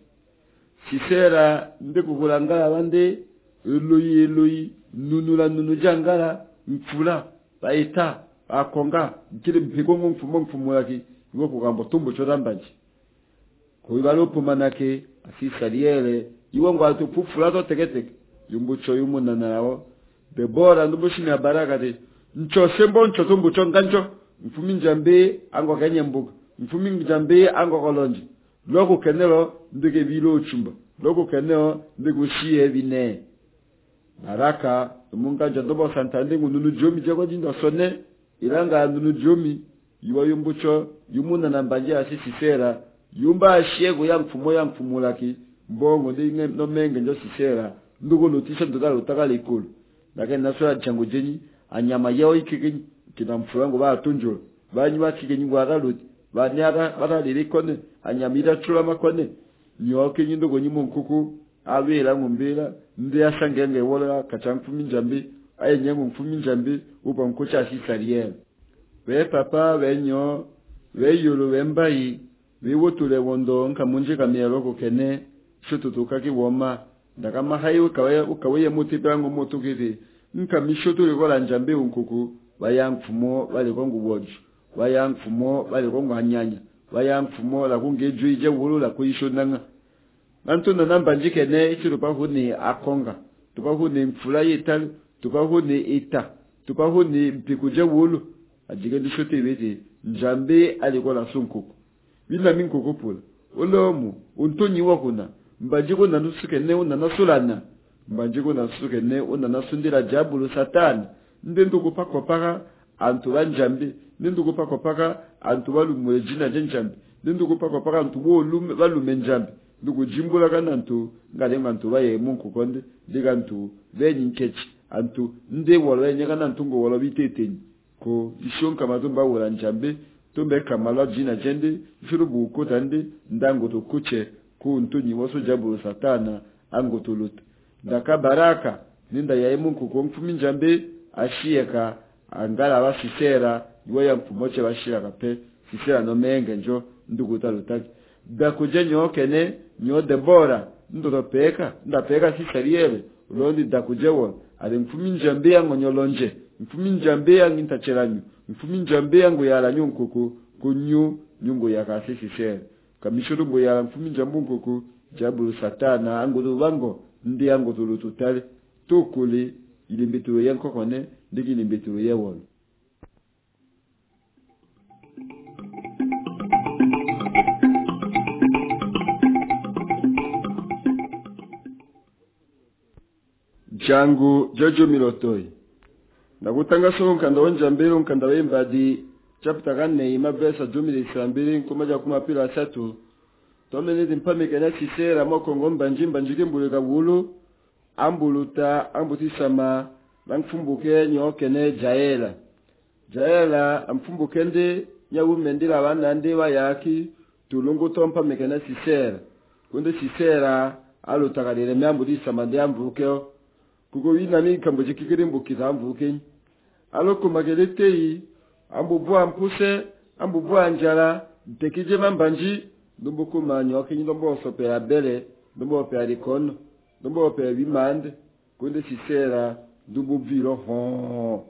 Speaker 1: Sisera ndikugulangala bande eloyi eloyi nunula nunu jangala mfula baita akonga kile mpigongo mfumo mfumo yake ngo kugambo tumbo chorambanji kuibalopo manake asisariere iwo ngo atupufula to teketeke yumbucho yumuna nawo Debora ndubushina Baraka de ncho sembo ncho tumbucho ngancho mfumi njambe ango kanye mbuga mfumi njambe ango kolonji loko kenelo ndege bilo chumba loko kenelo ndege shiye bine Baraka munga jandobo santande ngununu jomi jago jindo sone ilanga nunu jomi iwa yumbucho yumuna nambanje asisisera yumba ashiego ya mfumo ya mfumo laki mbongo ndinge no menge njo sisera ndugo lotisha ndodala utakala ikulu lakini nasura changu jenyi anyama yao ikigenyi kina mfurango ba tunjo banyi bakigenyi ngwaraluti banyara baralirikone anyamira chula makone nyoke nyindogo nyimo nkuku abera ngumbira ndi asangenge wola kachamfumi njambi ayenyengo mfumi njambi upa mkocha asisariere we papa we nyo we yulu we mbayi biwotule wondo nkamunje kamero kokene shututuka woma ndakama hayo kawe ukawe mutipango motukiri nkamishoto likola njambe unkuku bayamfumo bali kongu bojo bayamfumo bali kongu hanyanya bayamfumo la kungeju ije wulula kuishonanga nantuna namba njikene ichirupa huni akonga tupa huni mfula yitali tupa huni ita tupa huni mpikuje wulu ajike ndishote ibeti njambe alikola sunkuku bina minkoko pula olomu untonyi wakuna mbajiko nanusuke ne unanasulana mbanjiko na suke ne una nasundira jabulu satani ndendu kupakwa paka antu banjambi ndendu kupakwa paka antu balumwe jina jenjambi ndendu kupakwa paka antu bolume balume njambi ndugu jimbula kana antu ngalenga antu baye mungu konde diga antu benyi nkechi antu nde wala nyaka antu ngo wala biteteni ko ishonka mazumba wala njambi tumbe kamala jina jende shurubu kotande ndango to kuche ku ntuni waso jabulu satana ango tuluta ndaka baraka ninda ya mungu ko mfumi njambe ashiyeka angala basisera yoya mfumoche bashira pe sisera no menge njo ndugu talutaki dakuje nyokene nyo Debora ndo peka ndapeka sisariele ulondi dakuje wo ali mfumi njambe yango nyolonje mfumi njambe yango intacheranyu mfumi njambe yango yala nyunkoko kunyu nyungo yakasisi sera kamishuru ya mfumi njambe nkoko jabulu satana ango bango ndi yango tulututale tukuli ilimbituro yanko kone ndiki ilimbituro yewon jangu jojo milotoi nakutanga so nkanda onjambero nkanda wembadi chapter kane imabesa jumili sambiri kumaja kumapira satu tomene mpame kana sisera mokongo mbanjimba njike mbuleka bulu ambuluta ambutisama bangfumbuke nyokene jaela jaela amfumbuke ndi nyawumendira bana ndi bayaki tulungu tompa mekana sisera kunde sisera alutakalele myambutisama ndi ambuke kuko wina mi kambo jikikire mbukira ambuke aloko mageletei ambubwa mpuse ambubwa njala tekije mambanji ndumbo kuma nyoke ndombo sope ya bele ndumbo pe alikono ndumbo pe bimande kunde sisera ndumbo viro ho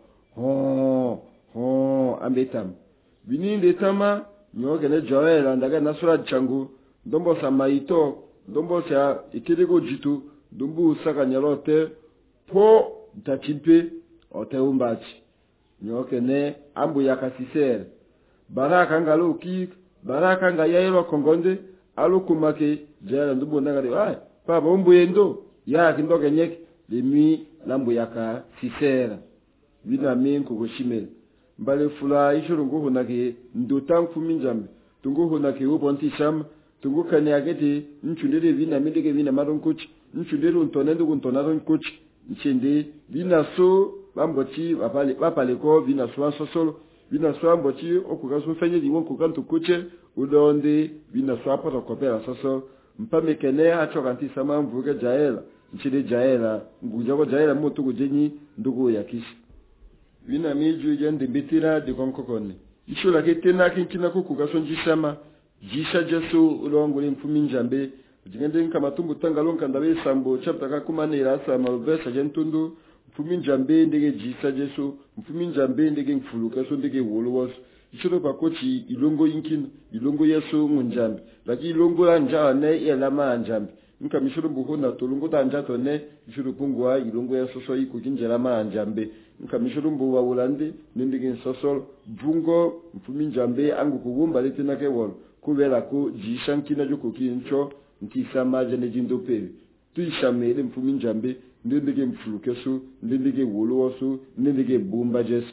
Speaker 1: ho ho ambetam bininde tama nyoke ne joela ndaga nasura changu ndumbo samaito ndumbo cha ikirego jitu ndumbo saka nyalote po tachipe oteumbachi nyoke ne ambu yakasisera baraka ngalo ki baraka nga yairo kongonde alukumake jara ndubo nagari ay papa umbu yendo ya kindoke nyek limi lambu yaka sisera bina minko goshimela mbale fula ishuru nguhu nake ndotan kuminjambe tunguhu nake ubonti sham tungukane ageti nchundere bina mindege bina maron kuchi nchundere untonendo kuntonaron kuchi nchinde bina so bambochi bapale bapale ko bina so sosolo bina so ambochi okugaso fenye diwon kukantu kuche udonde bina so apata kopera soso mpame kene acho kanti sama mvuge jaela nchide jaela nguja ko jaela moto kujenyi ndugu yakishi bina miju yende bitira de konkokone ishula ketena kinkina kukugaso njishama jisha jesu ulongole mfumi njambe jigende nkama tumbu tangalonka ndabe sambo chapter kakumanira sa malvesa jentundu mfumi njambe ndege jisa jesu mfumi njambe ndege mfuluka so ndege wolowos ishuro pakochi ilongo yinkina ilongo yesu munjambe laki ilongo la njane elama njambe nka mishuro buhona tolongo tanja tone ishuro pungwa ilongo yesu so ikukinjera ma njambe nka mishuro mbu wa ulande ndege sosol bungo mfumi njambe angu kubumba letena ke wol kubera ko jishankina joko kincho ntisama jene jindo pewe tuishamele mfumi njambe ndendege mfulukesu ndendege wolowosu ndendege bumba jesu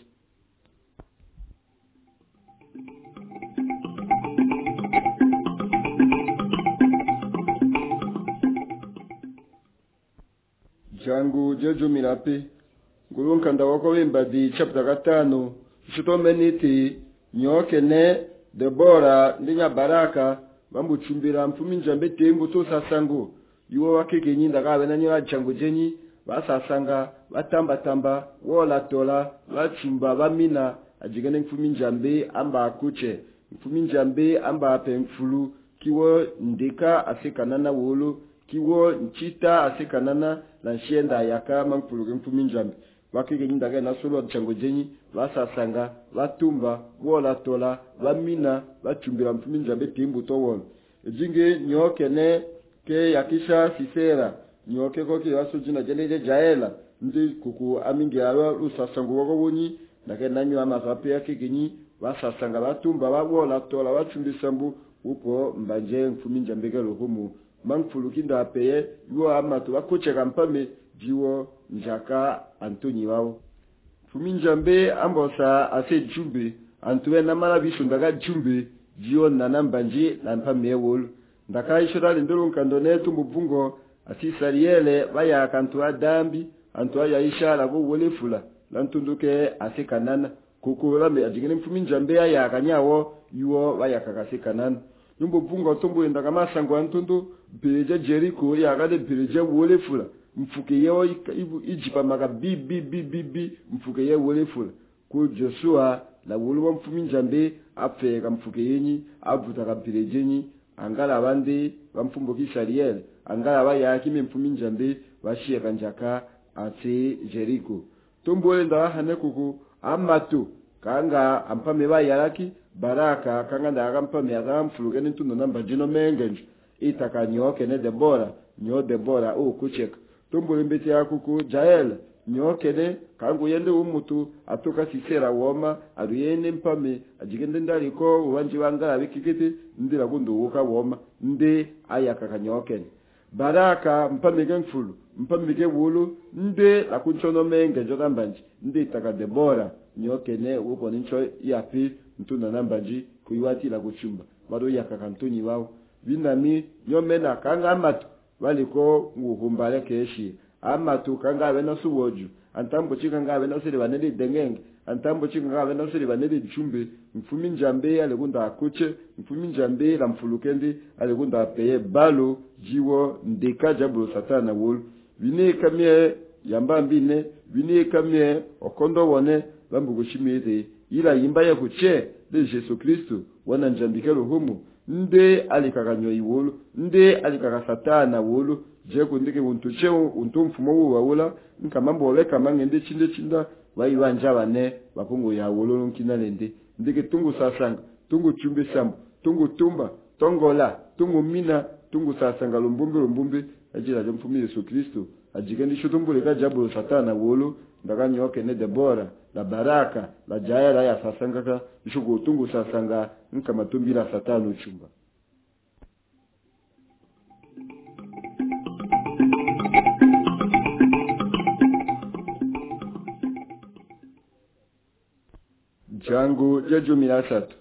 Speaker 1: jangu jejo mirape ngulunka ndawako wembadi chapter katano shitomeniti nyoke ne Debora ndinya baraka bambu chumbira mfumi njambe tembo to sasango yuwa wakeke nyinda kabe na nyola chango jenyi basasanga batamba tamba wola tola bachumba bamina ajigane mfumi njambe amba akuche mfumi njambe amba apemfulu kiwo ndeka asekanana wolo kiwo nchita asekanana na shienda yaka mfulu mfumi njambe wakeke nyinda kabe na solo chango jenyi basasanga batumba wola tola bamina bachumbira mfumi njambe tembo to wola jinge nyoke ne ke yakisha sisera nyoke koki wasu jina jeleje jaela ndi kuku amingi awa usasangu wako woni nake nanyo amazape yake genyi wasasanga batumba babola tola bachumbisambu upo mbanje mfumi njambege lohumu mangfulukinda apeye yo amatu bakoche kampame jiwo njaka Antoni wao mfumi njambe ambosa ase jumbe antuwe na mala bisu ndaga jumbe jiwo nanambanji na mpame wolu ndaka ishora lindulu nkandone tumbubungo asisariele baya kantuwa dambi antuwa ya ishara go wolefula lantunduke ase kanana kukula me ajigene mfumi njambe ya kanyawo yuwo baya kakase kanana numbo bungo tumbo ndaka masango antundu beje Jericho ya kade beje wolefula mfuke yeo ijipa maka bi bi bi bi bi mfuke yeo wolefula ku Joshua la woluwa mfumi njambe afeka mfuke yenyi avuta kapirejenyi angala bande bamfumbo kisariel angala baya kimi mfumi njambe bashie kanjaka ate Jericho tumbo enda hane kuku amatu kanga ampame bayalaki baraka kanga ndaga mpame agamfuluke nintundo namba jino mengenje itaka nyoke ne Debora nyo Debora o kucheka tumbo limbeti yakuku Jael nyoke ne kangu yende umutu atoka sisera woma aruyene mpame ajigende ndaliko uwanji wangala bikikiti ndira kunduka woma nde ayaka kanyoke baraka mpame gengfulu mpame ge wulu nde akunchono menge jogambanji nde itaka Debora nyoke ne uko nincho yapi ntuna nambanji kuiwati la kuchumba bado yakaka Antoni wao binami nyomena kanga amatu baliko nguhumbale keshi amatu kanga bena suwoju antambo chika nga bena siri baneli dengenge antambo chika nga bena siri baneli chumbe mfumi njambe alikunda akuche mfumi njambe la mfulukendi alikunda apeye balo jiwo ndeka jabulu satana wolu bine kamie yamba mbine bine kamie okondo wone bambu kushimite ila yimba ya kuche de Yesu Kristo wana njambikelo humu nde alikakanyo iwolo nde alikaka satana wolo je kundike untuche untu mfumo wawula nkamambo oleka mangende chinde chinda waiwanja bane bapungu ya wolo nkinalende ndike tungu sasanga tungu chumbe sambu tungu tumba tongola tungu mina tungu sasanga lumbumbi lumbumbi ajira je mfumi Yesu Kristo ajikendi shutumbule ka jabulu satana wolo ndakanyo yoke ne Debora la baraka la Jaela ya sasanga ka shugo tungu sasanga nkamatumbira satana uchumba jangu jeju milasatu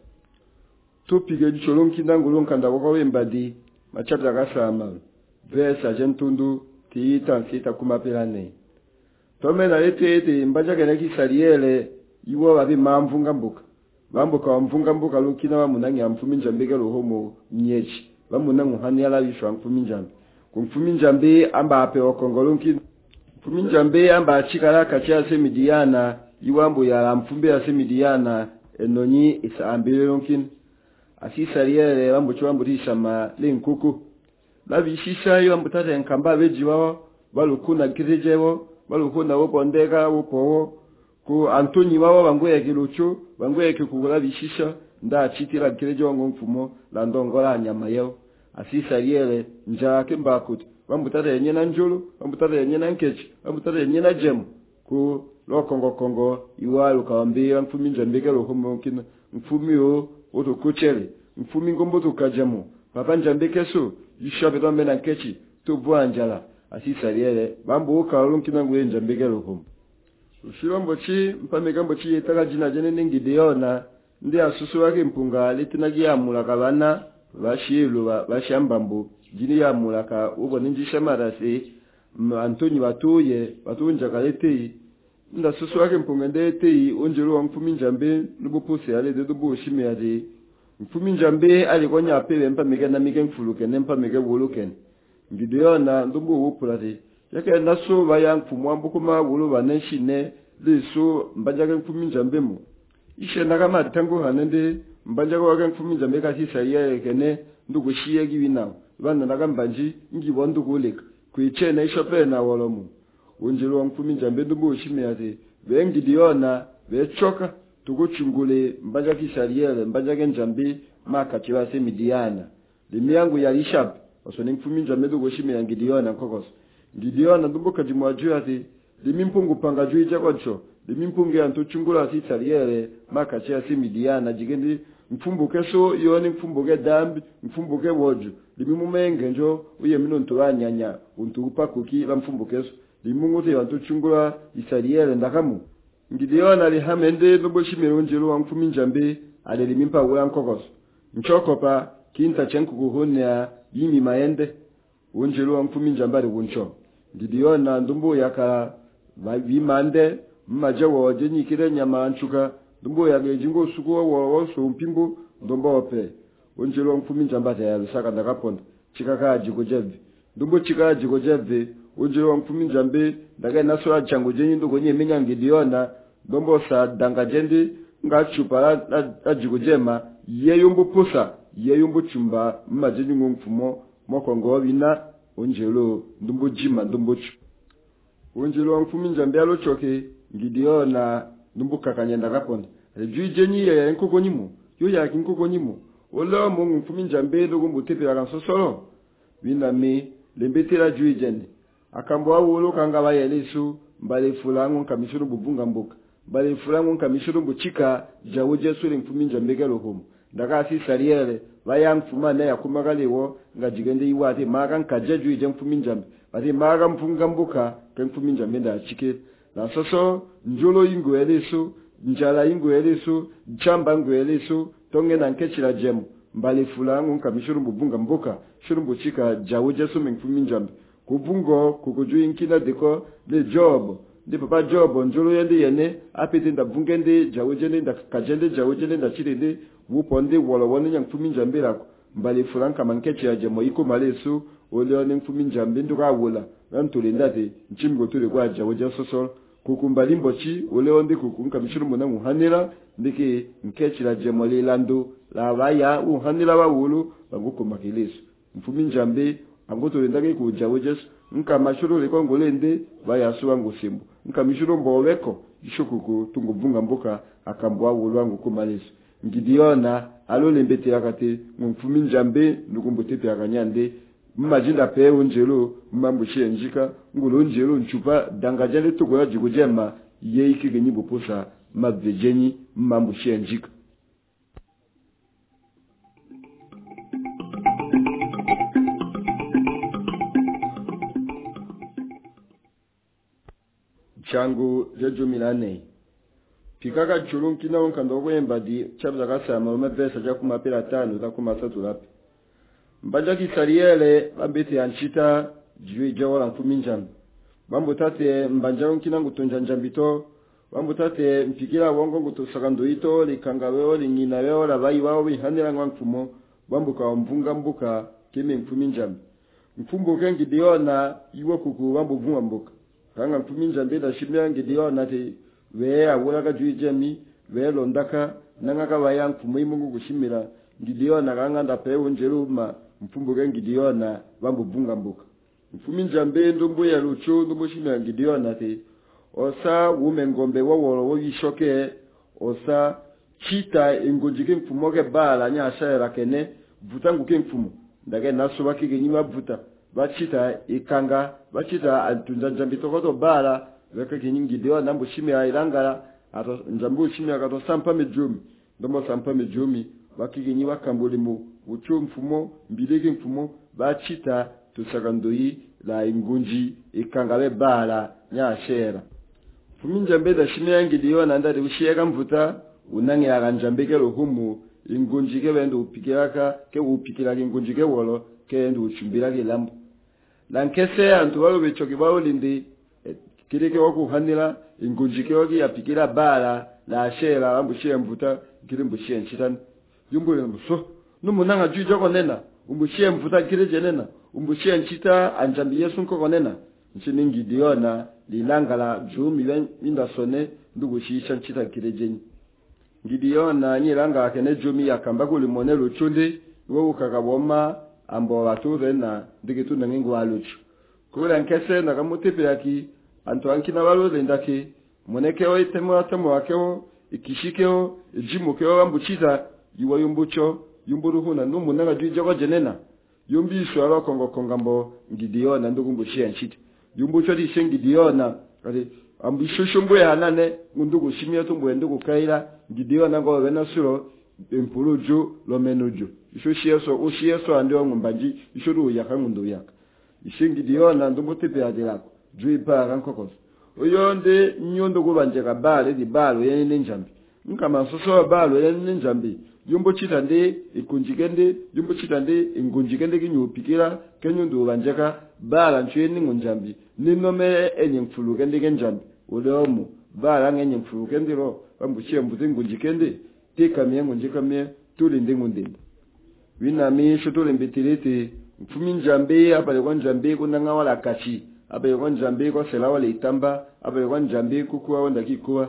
Speaker 1: tupige jicholonki ndangulonka ndawoko wembadi machapta kasama verse ajentundu tiita nsita kumapelane tomena lete ete mbaja kene kisaliele iwo babi mamvunga mbuka bambuka wamvunga mbuka lukina bamunangi amfumi njambeke lohomo nyechi bamunangu hani ala bishwa mfumi njambe kumfumi njambe amba ape okongolonki mfumi njambe amba achikala kachia semidiana iwambo ya mfumbe ya semidiana enonyi isa ambele lonkin asisaliele bambo chwambo tishama lenkuku labishisha iwambo tate nkamba beji wao balukuna kirejewo balukuna wopondeka wopowo ku Antoni wao bangoye kilucho bangoye kikugula bishisha nda chitira kireje wango mfumo la ndongola nyama yao asisaliele njake mbakuti bambutare yenye na njulu bambutare yenye na nkechi bambutare yenye na jemu ku lokongo kongo iwalu kawambia mfumi njambeke lohomo kina mfumi o oto kuchele mfumi ngombo tukajemu papa njambeke so yishabe tombe na nkechi to bwanjala asisaliele bambo ukalunki nguye njambeke lohomo ushirombo chi mpamekambo chi yetaka jina jene ningideona ndi asusu wake mpunga litinagi ya mulaka bana bashilu bashambambo jini ya mulaka ubo ninjisha marasi Antoni batuye batunja kalete nda susu wake mpunga ndete onjero wa mfumi njambe nubupuse ale de dubu shime ade mfumi njambe alikonya apele mpameke na mike mfuluke nempameke woluken ngideona ndubu upulate yake naso baya mfumu ambukuma wulu baneshine leso mbajake mfumi njambemo ishe nakama tango hanende mbajake wake mfumi njambe kasisa yeye kene ndugushiye gibina bana nakambanji ngibondu kuleka kuichena ishope na wolomu unjelo wa mfumi njambe ndubu shime ate bengidiona bechoka tukuchungule mbajake sariele mbajake njambe makati wase midiana limiangu ya lishab osone mfumi njambe ndugushime yangidiona kokoso Gideona ndumbuka jimwajua ati limimpungu panga juu chakocho limimpungu ya ntuchungula ati taliere maka chia simidiana jigendi mfumbuke so yoni mfumbuke dambi mfumbuke woju limimumenge njo uye mino ntuwanyanya untuupa kuki la mfumbuke so limungu te wantu chungula Israeli ndakamu Gideona lihamende ndombo shimiro njelo wa mfumi njambe ale limimpa wula nkokos nchokopa kinta chenku kuhunya yimi maende unjelo wa mfumi njamba de wuncho Gideona ndombo yaka vimande mmajawo jenyi kire nyama nchuka ndombo yake jingo suko wo wo so mpimbo ndombo ope unjelo wa mfumi njamba ya lusaka ndakaponda chikaka jikojeve ndombo chika jikojeve unjelo wa mfumi njambe ndaga nasura chango jenyi ndo konye menya Gideona ndombo sa danga jende nga chupa ajikojema yeyumbu pusa yeyumbu chumba mmajenyi ngumfumo mokongo bina unjelo ndombo jima ndombo chu unjelo wa mfumi njambe alo choke Gideona ndombo kakanyenda kaponda rejui jenyi ya nkoko nyimo yo ya nkoko nyimo ola mo mfumi njambe ndo ngumbutepe ya kansosolo bina me lembetera jui jende akambo awolo kanga bayelesu mbale fulangu kamishuru bubunga mboka mbale fulangu kamishuru buchika jawuje sule mfumi njambe galo homo ndaka si sariele bayang fuma na yakumagaliwo ngajigende iwate maga nkajeju ije mfumi njambe bati maga mfunga mboka ke mfumi njambe nda chike na soso njolo ingo elesu njala ingo elesu chamba ingo elesu tonge na nkechira jemu mbale fulangu kamishuru bubunga mboka shuru buchika jawuje sule mfumi njambe kubungo kukuju inkina deko le job de papa job njolo yende yene apete nda bungende jawujende nda kajende jawujende nda chirende wuponde wolo woni nyang fumi njambe lako mbali furanka mankeche ya jemo iko malesu ole oni fumi njambe nduka wola ntule ndate nchimgo tule kwa jawuja sosol kukumbali mbochi ole onde kukunka mishuru mona muhanira ndike nkeche la jemo le lando la baya uhanira ba wulu banguko makilesu mfumi njambe angoto lendake ku jawojes nka mashuru le kongolende bayasuwa ngosimbo nka mishuru mboweko ishokuku tungubunga mboka akambwa wolwangu kumalesi Gideona alo lembete yakate mfumi njambe ndukumbutepe yakanyande mmajinda pe unjelo mmambushie njika ngulo njelo nchupa dangajale togoya jigojema yeiki genyi boposa mavejenyi mmambushie njika changu jejo milane pikaka chulunki na onkando kwembadi chabza kasama mapesa ja kumapela tano za kumasatu lapi mbaja kisariele bambete anchita jui jawala mfumi njambe bambo tate mbanja onkina ngutonja njambito bambo tate mpikira wongo ngutosakando ito likangaweo lingina weo la bai wao bihanira ngwamfumo bambo ka mvunga mbuka kime mfumi njambe mfumbo kengi diona iwo kuku bambo vunga mbuka kanga mfumi njambe da shimya Gideona te we awula ka juijemi we londaka nanga ka bayang mfumo imungu kushimira Gideona kanga ndape unjeluma mfumbo kengi Gideona bambo vunga mbuka mfumi njambe ndombo ya lucho ndombo shimya Gideona te osa wume ngombe wawolo wo yishoke osa chita ingojike mfumo ke bala nya ashara kene vutangu ke mfumo ndage naso bakige nyima vuta bachita ikanga bachita antunza njambito koto bala weka kinyingi Gideona nambo shimya ilangala ato njambu shimya kato sampa mejumi ndombo sampa mejumi bakige nyiwa kambulimu ucho mfumo mbilege mfumo bachita tusakandoi la ingunji ikanga be bala nya ashera fumi njambe da shimya Gideona ndade ushiyeka mvuta unange akanjambeke lohumu ingunjike bende upikiraka ke upikiraka ingunjike wolo ke ndu uchumbirake lambo lankese antu balo bechoki bawo lindi kireke wakuhanira ingunjike waki yapikira bala la ashera ambushie mvuta kiri mbushie nchitani yumbo yamso numunanga jujo konena umbushie mvuta kiri jenena umbushie nchita anjambi yesu nko konena nchini Gideona lilangala jumi mindasone ndugushisha nchita kiri jeni Gideona nyiranga akene jumi yakamba kulimone luchunde wo ukakaboma ambo bature na ndikitu nangingo aluchu kula nkese na kamutepe yaki anto ankina balo lendake monekeo itemo atemo akeo ikishikeo ijimukeo ambuchita yiwa yumbucho yumburuhu na numu nanga jujo jenena yumbi ishwara kongo kongambo Gideona ndugumbushia nchiti yumbucho di shengi Gideona ati ambishusho ya hanane ngundugu shimia tumbo endugu kaila Gideona ngo wena suro empuruju lomenuju ishushiyeso ushiyeso andio ngumbanji ishuru yaka ngundu yaka ishingi Gideona ndumutepe adirako jui para nkokos uyonde nyondo kubanjeka bale di balo yene njambi nkama soso balo yene njambi yumbo chitande ikunjikende yumbo chitande ingunjikende kinyupikira kenyundo banjeka bala nchweni ngunjambi ninome enye mfulukende kenjambi uleomu bala ngenye mfulukende ro bambuchie mbuzi ngunjikende tikamye ngunjikamye tulinde ngundinde winami shotole mbetirete mfumi njambe apale kwa njambe kunanga wala kachi apale kwa njambe kwa sela wala itamba apale kwa njambe kukuwa wanda kikuwa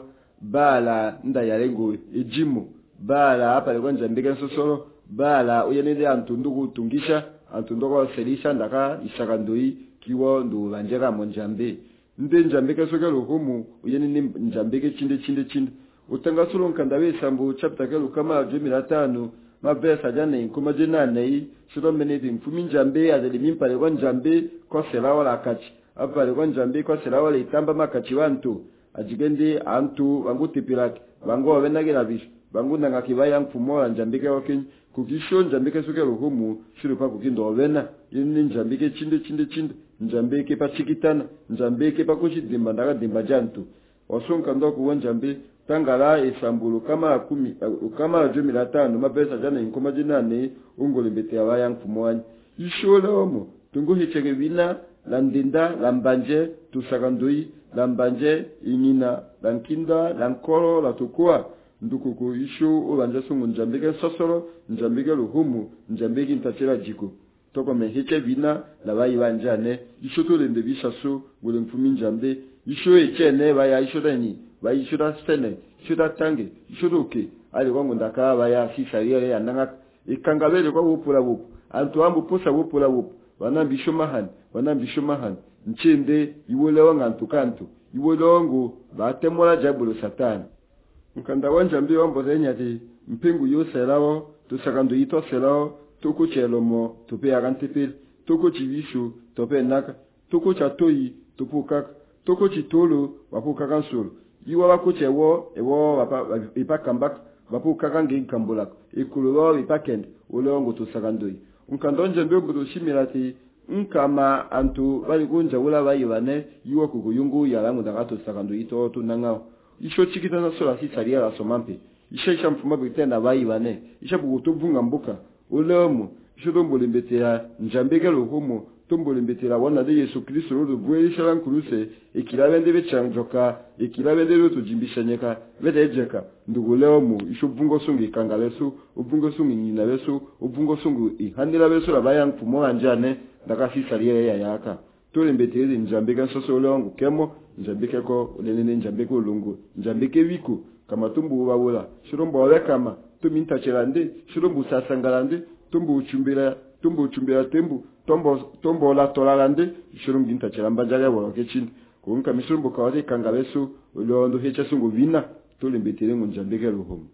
Speaker 1: bala nda yalengo ejimu bala apale kwa njambe kensosoro bala uyenede antunduku tungisha antundoko selisha ndaka ishakandoi kiwo ndu banjeka monjambe nde njambe kesoke luhumu uyenene njambe ke chinde chinde chinde utanga sulu nkandawe sambu chapter ke lukama jumi na tano mabesa jana inkuma jina nei shiro menedi mfumi njambe azeli mimpale kwa njambe kwa sela wala kachi apale kwa njambe kwa sela wala itamba makachi wantu ajigende antu wangu tipiraki wangu wawenagila vishu wangu nanga kibaya mfumola njambe ke wakenyi kukisho njambe ke suke ruhumu shiro pa kukindo wawena yini njambe ke chinde chinde chinde njambe ke pa chikitana njambe ke pa kuchidimba ndaga dimba jantu wasonka ndoku uwa njambe tangala esambulu kama kumi kama jumi na tano mabesa jana inkoma jinane ungolembete abaya mfumwani ishole omo tungu hichege vina landinda lambanje tusakandoi lambanje inina lankinda lankolo latukua ndukuku isho ubanje sungu njambike sosoro njambike luhumu njambike ntachela jiko toko meheche vina labayi banjane isho tolende bishaso ngole mfumi njambe isho echene baya isho dani bayi shoda stene shoda tange shoda oke ali kwangu ndaka baya sisariya ya nanga ikangabele kwa wupula wupu antu ambu posa wupula wupu wanambi shomahan wanambi shomahan nchende iwole wanga ntukantu iwole wangu batemola jabulo satani nkanda wanja mbi wambo zenyati mpingu yoselawo tusakando ito selawo toko chelomo tope agantepel toko chivishu tope naka toko chatoyi topukaka toko chitolo wapukaka nsolo iwa bakuche wo ewo bapa ipakambak bapu kakange nkambulak ikulo ipakend olongo tusakandoi unkandonje mbego doshimirati nkama antu bali kunja ula bayibane iwa kuguyungu yalangu dagato sakandoi to tunanga isho chikita na sola si saria la somampe isha isha mfuma bitenda bayibane isha bugutuvunga mbuka olomo isho dombole mbetera njambeke lohomo tombole mbetera wana de Yesu Kristo ro bwe ishalan kuruse ikirabende bechanjoka ikirabende ro tujimbishanyeka bedejeka nduguleo mu ishubungo sungu ikangalesu ubungo sungu nyina besu ubungo sungu ihanira besu labaya mfumo anjane ndakasi sariye ya yaka tole mbeteri njambeka soso longo kemo njambeke ko lenene njambeke olungu njambeke wiku kama tumbu babula shirombo ole kama tuminta cherande shirombo sasangalande tumbu uchumbira tumbu uchumbira tembu tombo tombo la tolalande shirombo ginta cheramba jale bolo kechini kunka mishirombo kawade kangalesu ulondo hecha sungu vina tole mbeteri njambeke ruhomo.